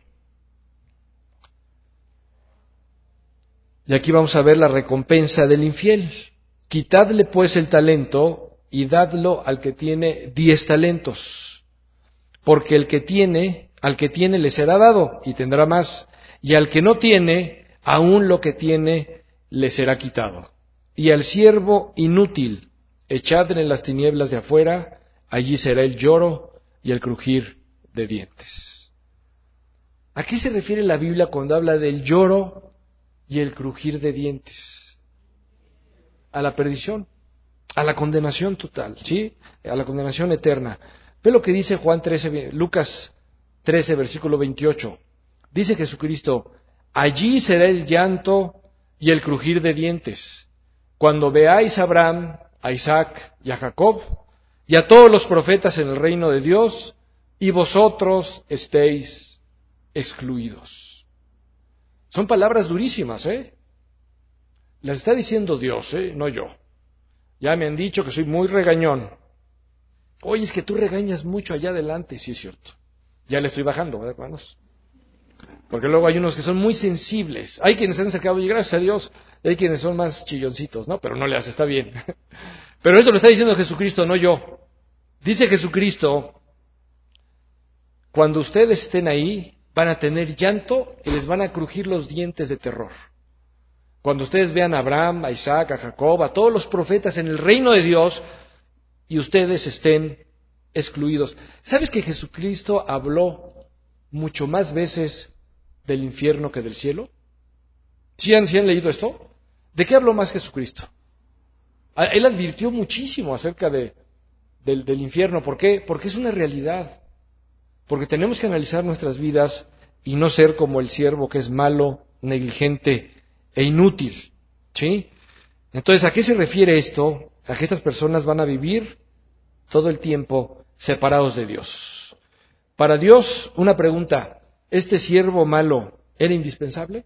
Y aquí vamos a ver la recompensa del infiel. Quitadle pues el talento y dadlo al que tiene 10 talentos. Porque al que tiene le será dado y tendrá más. Y al que no tiene, aún lo que tiene le será quitado. Y al siervo inútil, echadle en las tinieblas de afuera, allí será el lloro y el crujir de dientes. ¿A qué se refiere la Biblia cuando habla del lloro y el crujir de dientes? A la perdición, a la condenación total, ¿sí? A la condenación eterna. Ve lo que dice Lucas 13, versículo 28. Dice Jesucristo, allí será el llanto y el crujir de dientes, cuando veáis a Abraham, a Isaac y a Jacob, y a todos los profetas en el reino de Dios, y vosotros estéis excluidos. Son palabras durísimas, ¿eh? Las está diciendo Dios, no yo. Ya me han dicho que soy muy regañón. Oye, es que tú regañas mucho allá adelante, sí es cierto. Ya le estoy bajando, ¿verdad, hermanos? Porque luego hay unos que son muy sensibles. Hay quienes se han acercado y gracias a Dios, y hay quienes son más chilloncitos, ¿no? Pero no le hace, está bien. Pero eso lo está diciendo Jesucristo, no yo. Dice Jesucristo Cuando ustedes estén ahí, van a tener llanto y les van a crujir los dientes de terror. Cuando ustedes vean a Abraham, a Isaac, a Jacob, a todos los profetas en el reino de Dios y ustedes estén excluidos. ¿Sabes que Jesucristo habló mucho más veces del infierno que del cielo? ¿Sí han leído esto? ¿De qué habló más Jesucristo? Él advirtió muchísimo acerca del infierno. ¿Por qué? Porque es una realidad. Porque tenemos que analizar nuestras vidas y no ser como el siervo que es malo, negligente e inútil. ¿Sí? Entonces, ¿a qué se refiere esto? A que estas personas van a vivir todo el tiempo separados de Dios. Para Dios, una pregunta: ¿este siervo malo era indispensable?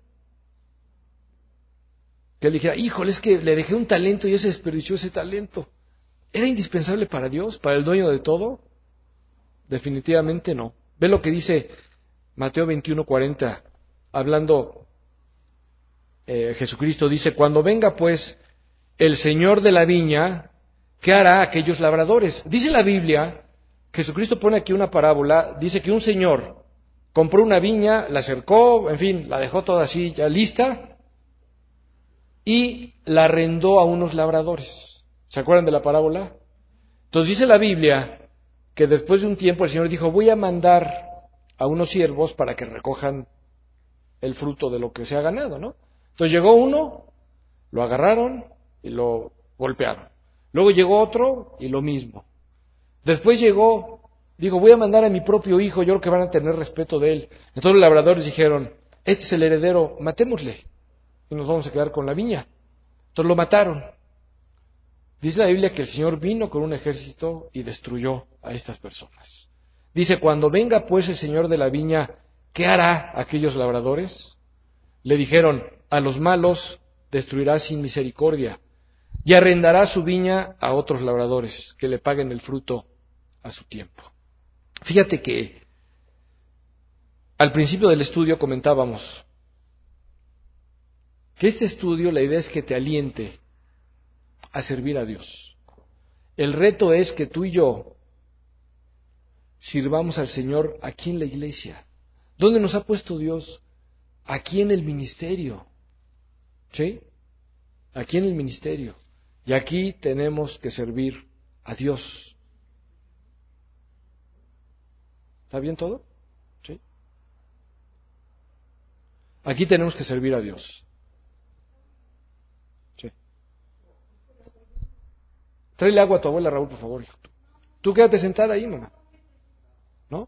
Que él dijera, híjole, es que le dejé un talento y ese desperdició ese talento. ¿Era indispensable para Dios, para el dueño de todo? Definitivamente no. Ve lo que dice Mateo 21:40, hablando Jesucristo, dice, cuando venga pues el Señor de la viña, ¿qué hará a aquellos labradores? Dice la Biblia, Jesucristo pone aquí una parábola, dice que un señor compró una viña, la cercó, en fin, la dejó toda así ya lista y la arrendó a unos labradores. ¿Se acuerdan de la parábola? Entonces dice la Biblia que después de un tiempo el Señor dijo, voy a mandar a unos siervos para que recojan el fruto de lo que se ha ganado, ¿no? Entonces llegó uno, lo agarraron y lo golpearon. Luego llegó otro y lo mismo. Después digo, voy a mandar a mi propio hijo, yo creo que van a tener respeto de él. Entonces los labradores dijeron, este es el heredero, matémosle y nos vamos a quedar con la viña. Entonces lo mataron. Dice la Biblia que el Señor vino con un ejército y destruyó a estas personas. Dice, cuando venga pues el Señor de la viña, ¿qué hará a aquellos labradores? Le dijeron, a los malos destruirá sin misericordia y arrendará su viña a otros labradores que le paguen el fruto a su tiempo. Fíjate que al principio del estudio comentábamos que este estudio, la idea es que te aliente a servir a Dios. El reto es que tú y yo sirvamos al Señor aquí en la iglesia. ¿Dónde nos ha puesto Dios? Aquí en el ministerio. ¿Sí? Aquí en el ministerio. Y aquí tenemos que servir a Dios. ¿Está bien todo? ¿Sí? Aquí tenemos que servir a Dios. ¿Sí? Tráele agua a tu abuela, Raúl, por favor, hijo. Tú quédate sentada ahí, mamá. ¿No?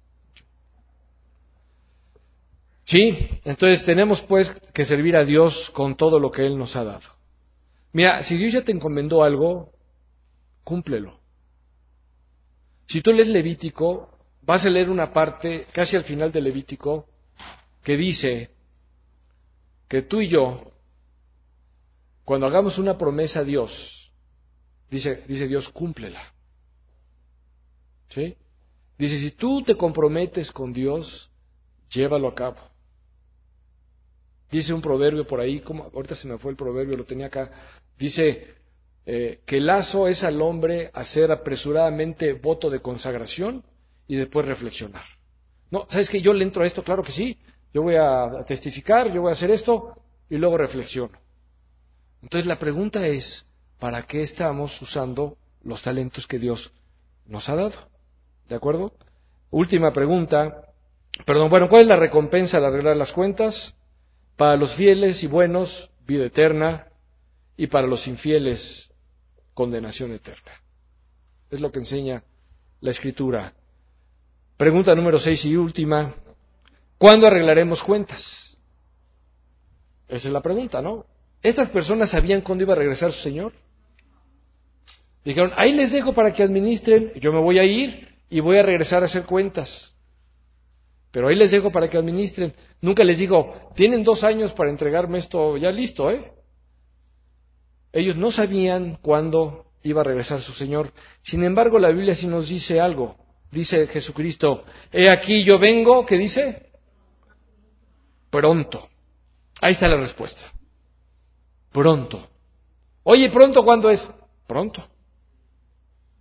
Sí, entonces tenemos pues que servir a Dios con todo lo que Él nos ha dado. Mira, si Dios ya te encomendó algo, cúmplelo. Si tú lees Levítico, vas a leer una parte, casi al final de Levítico, que dice que tú y yo, cuando hagamos una promesa a Dios, dice Dios, cúmplela. ¿Sí? Dice, si tú te comprometes con Dios, llévalo a cabo. Dice un proverbio por ahí, ahorita se me fue el proverbio, lo tenía acá, dice que lazo es al hombre hacer apresuradamente voto de consagración y después reflexionar. No, ¿sabes qué? Yo le entro a esto, claro que sí, yo voy a testificar, yo voy a hacer esto y luego reflexiono. Entonces la pregunta es, ¿para qué estamos usando los talentos que Dios nos ha dado? ¿De acuerdo? Última pregunta, ¿cuál es la recompensa al arreglar las cuentas? Para los fieles y buenos, vida eterna, y para los infieles, condenación eterna. Es lo que enseña la Escritura. Pregunta número 6 y última, ¿cuándo arreglaremos cuentas? Esa es la pregunta, ¿no? ¿Estas personas sabían cuándo iba a regresar su Señor? Dijeron, ahí les dejo para que administren, yo me voy a ir y voy a regresar a hacer cuentas. Pero ahí les dejo para que administren. Nunca les digo, tienen 2 años para entregarme esto ya listo, ¿eh? Ellos no sabían cuándo iba a regresar su Señor. Sin embargo, la Biblia sí nos dice algo. Dice Jesucristo, he aquí yo vengo, ¿qué dice? Pronto. Ahí está la respuesta. Pronto. Oye, ¿pronto cuándo es? Pronto.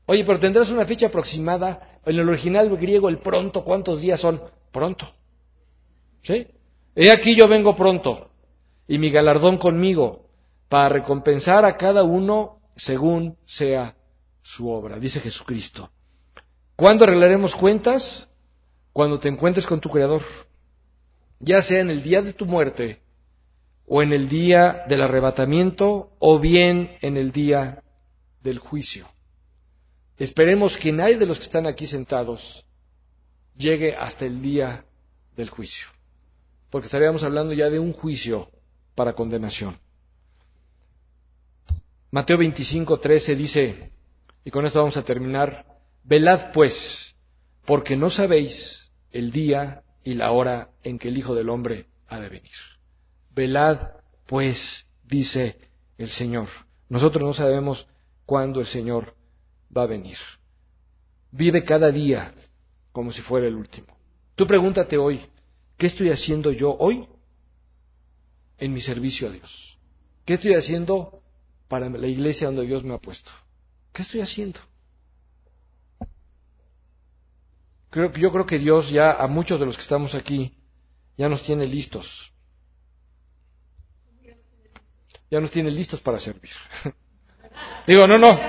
Oye, pero tendrás una fecha aproximada. En el original griego, el pronto, ¿cuántos días son? Pronto. ¿Sí? He aquí yo vengo pronto, y mi galardón conmigo, para recompensar a cada uno según sea su obra, dice Jesucristo. ¿Cuándo arreglaremos cuentas? Cuando te encuentres con tu Creador, ya sea en el día de tu muerte, o en el día del arrebatamiento, o bien en el día del juicio. Esperemos que nadie de los que están aquí sentados llegue hasta el día del juicio, porque estaríamos hablando ya de un juicio para condenación. Mateo 25:13 dice, y con esto vamos a terminar, velad pues, porque no sabéis el día y la hora en que el Hijo del Hombre ha de venir. Velad pues, dice el Señor. Nosotros no sabemos cuándo el Señor va a venir. Vive cada día como si fuera el último. Tú pregúntate hoy, ¿qué estoy haciendo yo hoy en mi servicio a Dios? ¿Qué estoy haciendo para la iglesia donde Dios me ha puesto? ¿Qué estoy haciendo? Yo creo que Dios ya a muchos de los que estamos aquí ya nos tiene listos. Ya nos tiene listos para servir. Digo, no.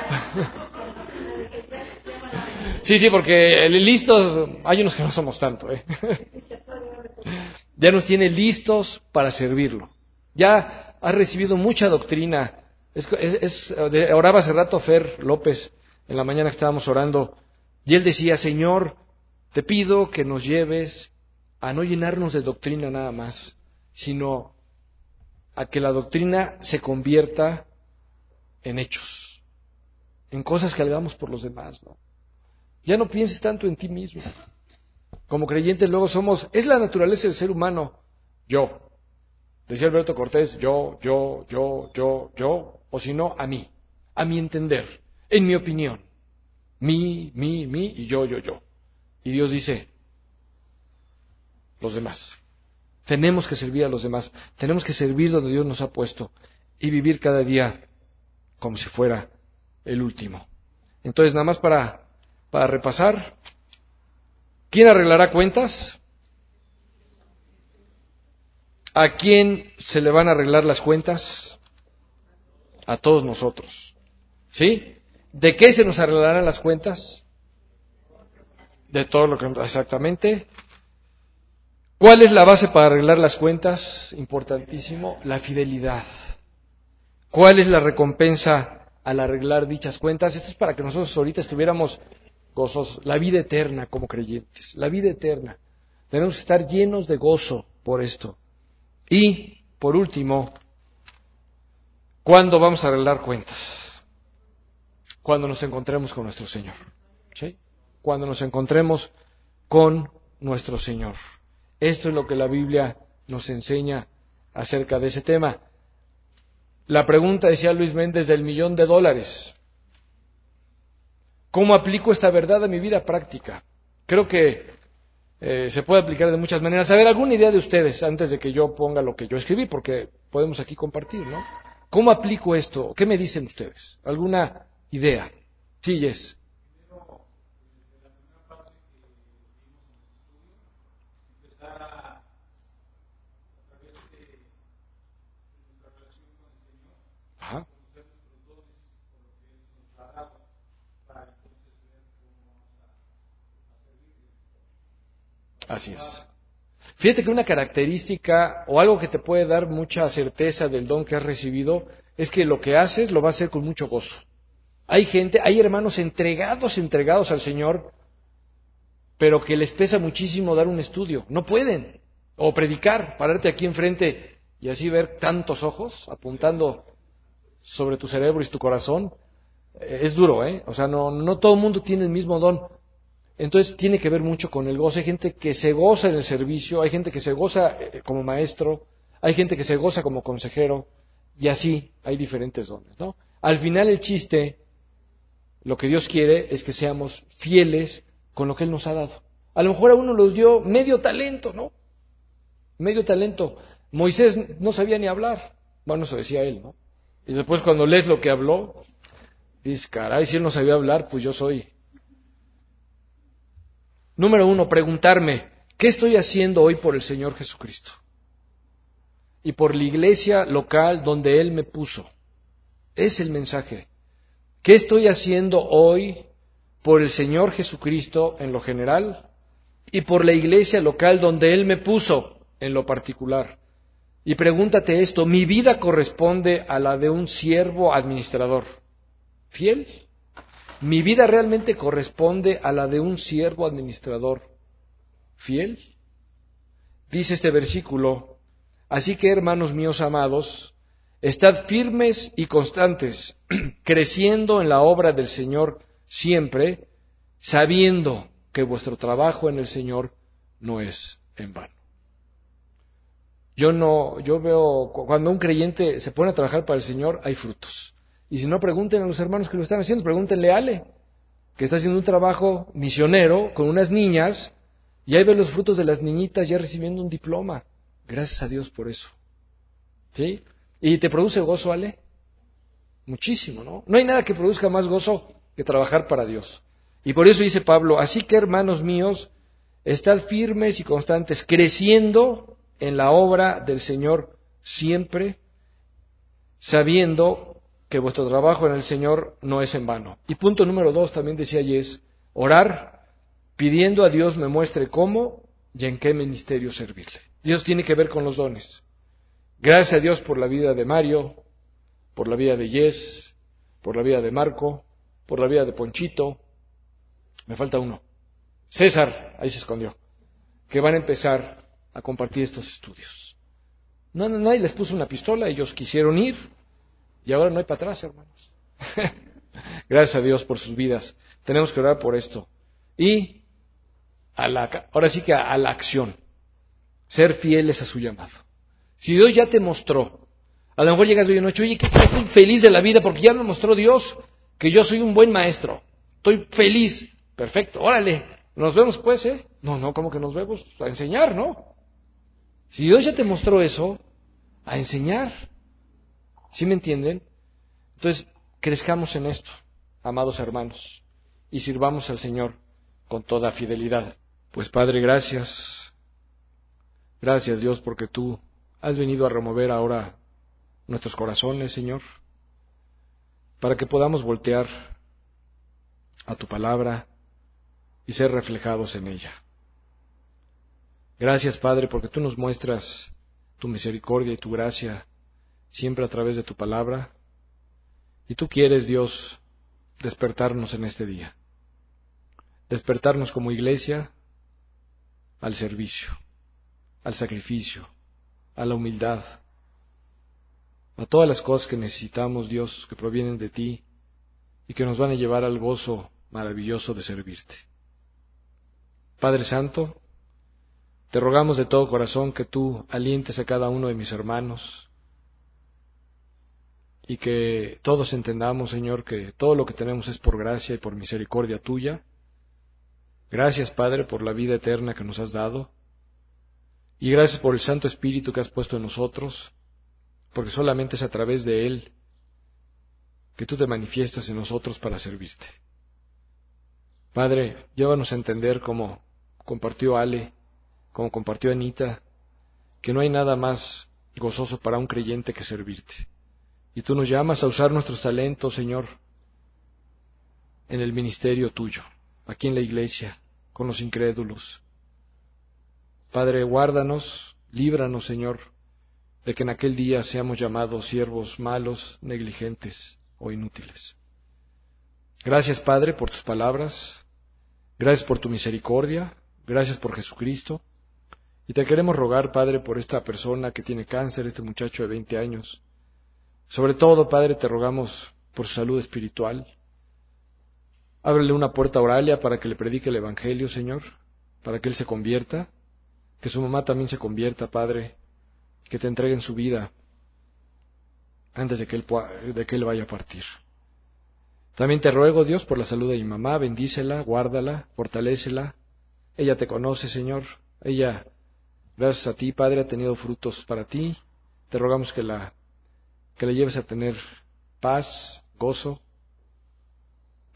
Sí, porque listos, hay unos que no somos tanto. Ya nos tiene listos para servirlo. Ya has recibido mucha doctrina. Oraba hace rato Fer López, en la mañana que estábamos orando, y él decía, Señor, te pido que nos lleves a no llenarnos de doctrina nada más, sino a que la doctrina se convierta en hechos, en cosas que hagamos por los demás, ¿no? Ya no pienses tanto en ti mismo. Como creyentes luego es la naturaleza del ser humano, yo. Decía Alberto Cortés, yo, o si no, a mi entender, en mi opinión, mí, y yo. Y Dios dice, los demás. Tenemos que servir a los demás, tenemos que servir donde Dios nos ha puesto y vivir cada día como si fuera el último. Entonces, nada más para repasar, ¿quién arreglará cuentas? ¿A quién se le van a arreglar las cuentas? A todos nosotros. ¿Sí? ¿De qué se nos arreglarán las cuentas? De todo lo que... Exactamente. ¿Cuál es la base para arreglar las cuentas? Importantísimo, la fidelidad. ¿Cuál es la recompensa al arreglar dichas cuentas? Esto es para que nosotros ahorita estuviéramos gozosos. La vida eterna como creyentes. La vida eterna. Tenemos que estar llenos de gozo por esto. Y, por último, ¿cuándo vamos a arreglar cuentas? Cuando nos encontremos con nuestro Señor. ¿Sí? Cuando nos encontremos con nuestro Señor. Esto es lo que la Biblia nos enseña acerca de ese tema. La pregunta, decía Luis Méndez, del $1,000,000. ¿Cómo aplico esta verdad a mi vida práctica? Creo que se puede aplicar de muchas maneras. A ver, ¿alguna idea de ustedes antes de que yo ponga lo que yo escribí? Porque podemos aquí compartir, ¿no? ¿Cómo aplico esto? ¿Qué me dicen ustedes? ¿Alguna idea? Sí, Yes. Ajá. Así es. Fíjate que una característica o algo que te puede dar mucha certeza del don que has recibido es que lo que haces lo vas a hacer con mucho gozo. Hay hermanos entregados al Señor, pero que les pesa muchísimo dar un estudio. No pueden. O predicar, pararte aquí enfrente y así ver tantos ojos apuntando sobre tu cerebro y tu corazón. Es duro, ¿eh? O sea, no todo el mundo tiene el mismo don. Entonces tiene que ver mucho con el gozo. Hay gente que se goza en el servicio, hay gente que se goza como maestro, hay gente que se goza como consejero, y así hay diferentes dones, ¿no? Al final el chiste, lo que Dios quiere es que seamos fieles con lo que Él nos ha dado. A lo mejor a uno nos dio medio talento, ¿no? Medio talento. Moisés no sabía ni hablar. Bueno, eso decía él, ¿no? Y después cuando lees lo que habló, Dices, caray, si él no sabía hablar, pues yo soy. Número 1, preguntarme, ¿qué estoy haciendo hoy por el Señor Jesucristo? Y por la iglesia local donde Él me puso. Es el mensaje. ¿Qué estoy haciendo hoy por el Señor Jesucristo en lo general y por la iglesia local donde Él me puso en lo particular? Y pregúntate esto, ¿mi vida corresponde a la de un siervo administrador fiel? ¿Mi vida realmente corresponde a la de un siervo administrador fiel? Dice este versículo, así que hermanos míos amados, estad firmes y constantes, creciendo en la obra del Señor siempre, sabiendo que vuestro trabajo en el Señor no es en vano. Yo veo, cuando un creyente se pone a trabajar para el Señor, hay frutos. Y si no, pregunten a los hermanos que lo están haciendo, pregúntenle a Ale, que está haciendo un trabajo misionero con unas niñas, y ahí ve los frutos de las niñitas ya recibiendo un diploma. Gracias a Dios por eso. ¿Sí? ¿Y te produce gozo, Ale? Muchísimo, ¿no? No hay nada que produzca más gozo que trabajar para Dios. Y por eso dice Pablo, así que hermanos míos, estad firmes y constantes, creciendo en la obra del Señor siempre, sabiendo que vuestro trabajo en el Señor no es en vano. Y punto número 2, también decía Yes, orar, pidiendo a Dios me muestre cómo y en qué ministerio servirle. Dios tiene que ver con los dones. Gracias a Dios por la vida de Mario, por la vida de Yes, por la vida de Marco, por la vida de Ponchito. Me falta uno. César, ahí se escondió. Que van a empezar a compartir estos estudios. Nadie les puso una pistola, ellos quisieron ir y ahora no hay para atrás, hermanos. Gracias a Dios por sus vidas. Tenemos que orar por esto. Y ahora sí que a la acción. Ser fieles a su llamado. Si Dios ya te mostró, a lo mejor llegas hoy en noche, oye, que estoy feliz de la vida porque ya me mostró Dios que yo soy un buen maestro. Estoy feliz. Perfecto, órale, nos vemos pues, ¿eh? No, ¿cómo que nos vemos? A enseñar, ¿no? Si Dios ya te mostró eso, a enseñar. ¿Sí me entienden? Entonces, crezcamos en esto, amados hermanos, y sirvamos al Señor con toda fidelidad. Pues Padre, gracias. Gracias Dios porque tú has venido a remover ahora nuestros corazones, Señor, para que podamos voltear a tu palabra y ser reflejados en ella. Gracias, Padre, porque tú nos muestras tu misericordia y tu gracia siempre a través de tu palabra, y tú quieres, Dios, despertarnos en este día, despertarnos como iglesia al servicio, al sacrificio, a la humildad, a todas las cosas que necesitamos, Dios, que provienen de ti y que nos van a llevar al gozo maravilloso de servirte. Padre Santo, te rogamos de todo corazón que tú alientes a cada uno de mis hermanos y que todos entendamos, Señor, que todo lo que tenemos es por gracia y por misericordia tuya. Gracias, Padre, por la vida eterna que nos has dado y gracias por el Santo Espíritu que has puesto en nosotros, porque solamente es a través de Él que tú te manifiestas en nosotros para servirte. Padre, llévanos a entender como compartió Ale, como compartió Anita, que no hay nada más gozoso para un creyente que servirte. Y tú nos llamas a usar nuestros talentos, Señor, en el ministerio tuyo, aquí en la iglesia, con los incrédulos. Padre, guárdanos, líbranos, Señor, de que en aquel día seamos llamados siervos malos, negligentes o inútiles. Gracias, Padre, por tus palabras. Gracias por tu misericordia. Gracias por Jesucristo. Y te queremos rogar, Padre, por esta persona que tiene cáncer, este muchacho de 20 años. Sobre todo, Padre, te rogamos por su salud espiritual. Ábrele una puerta a Oralia para que le predique el Evangelio, Señor, para que él se convierta, que su mamá también se convierta, Padre, que te entreguen su vida antes de que él vaya a partir. También te ruego, Dios, por la salud de mi mamá, bendícela, guárdala, fortalécela. Ella te conoce, Señor. Ella, gracias a ti, Padre, ha tenido frutos para ti. Te rogamos que la lleves a tener paz, gozo,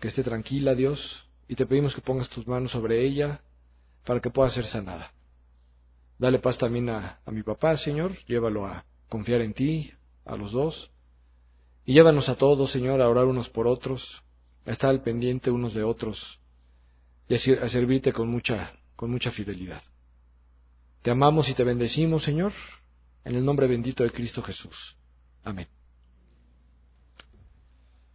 que esté tranquila, Dios, y te pedimos que pongas tus manos sobre ella para que pueda ser sanada. Dale paz también a mi papá, Señor, llévalo a confiar en ti, a los dos, y llévanos a todos, Señor, a orar unos por otros, a estar al pendiente unos de otros, y a servirte con mucha fidelidad. Te amamos y te bendecimos, Señor, en el nombre bendito de Cristo Jesús. Amén.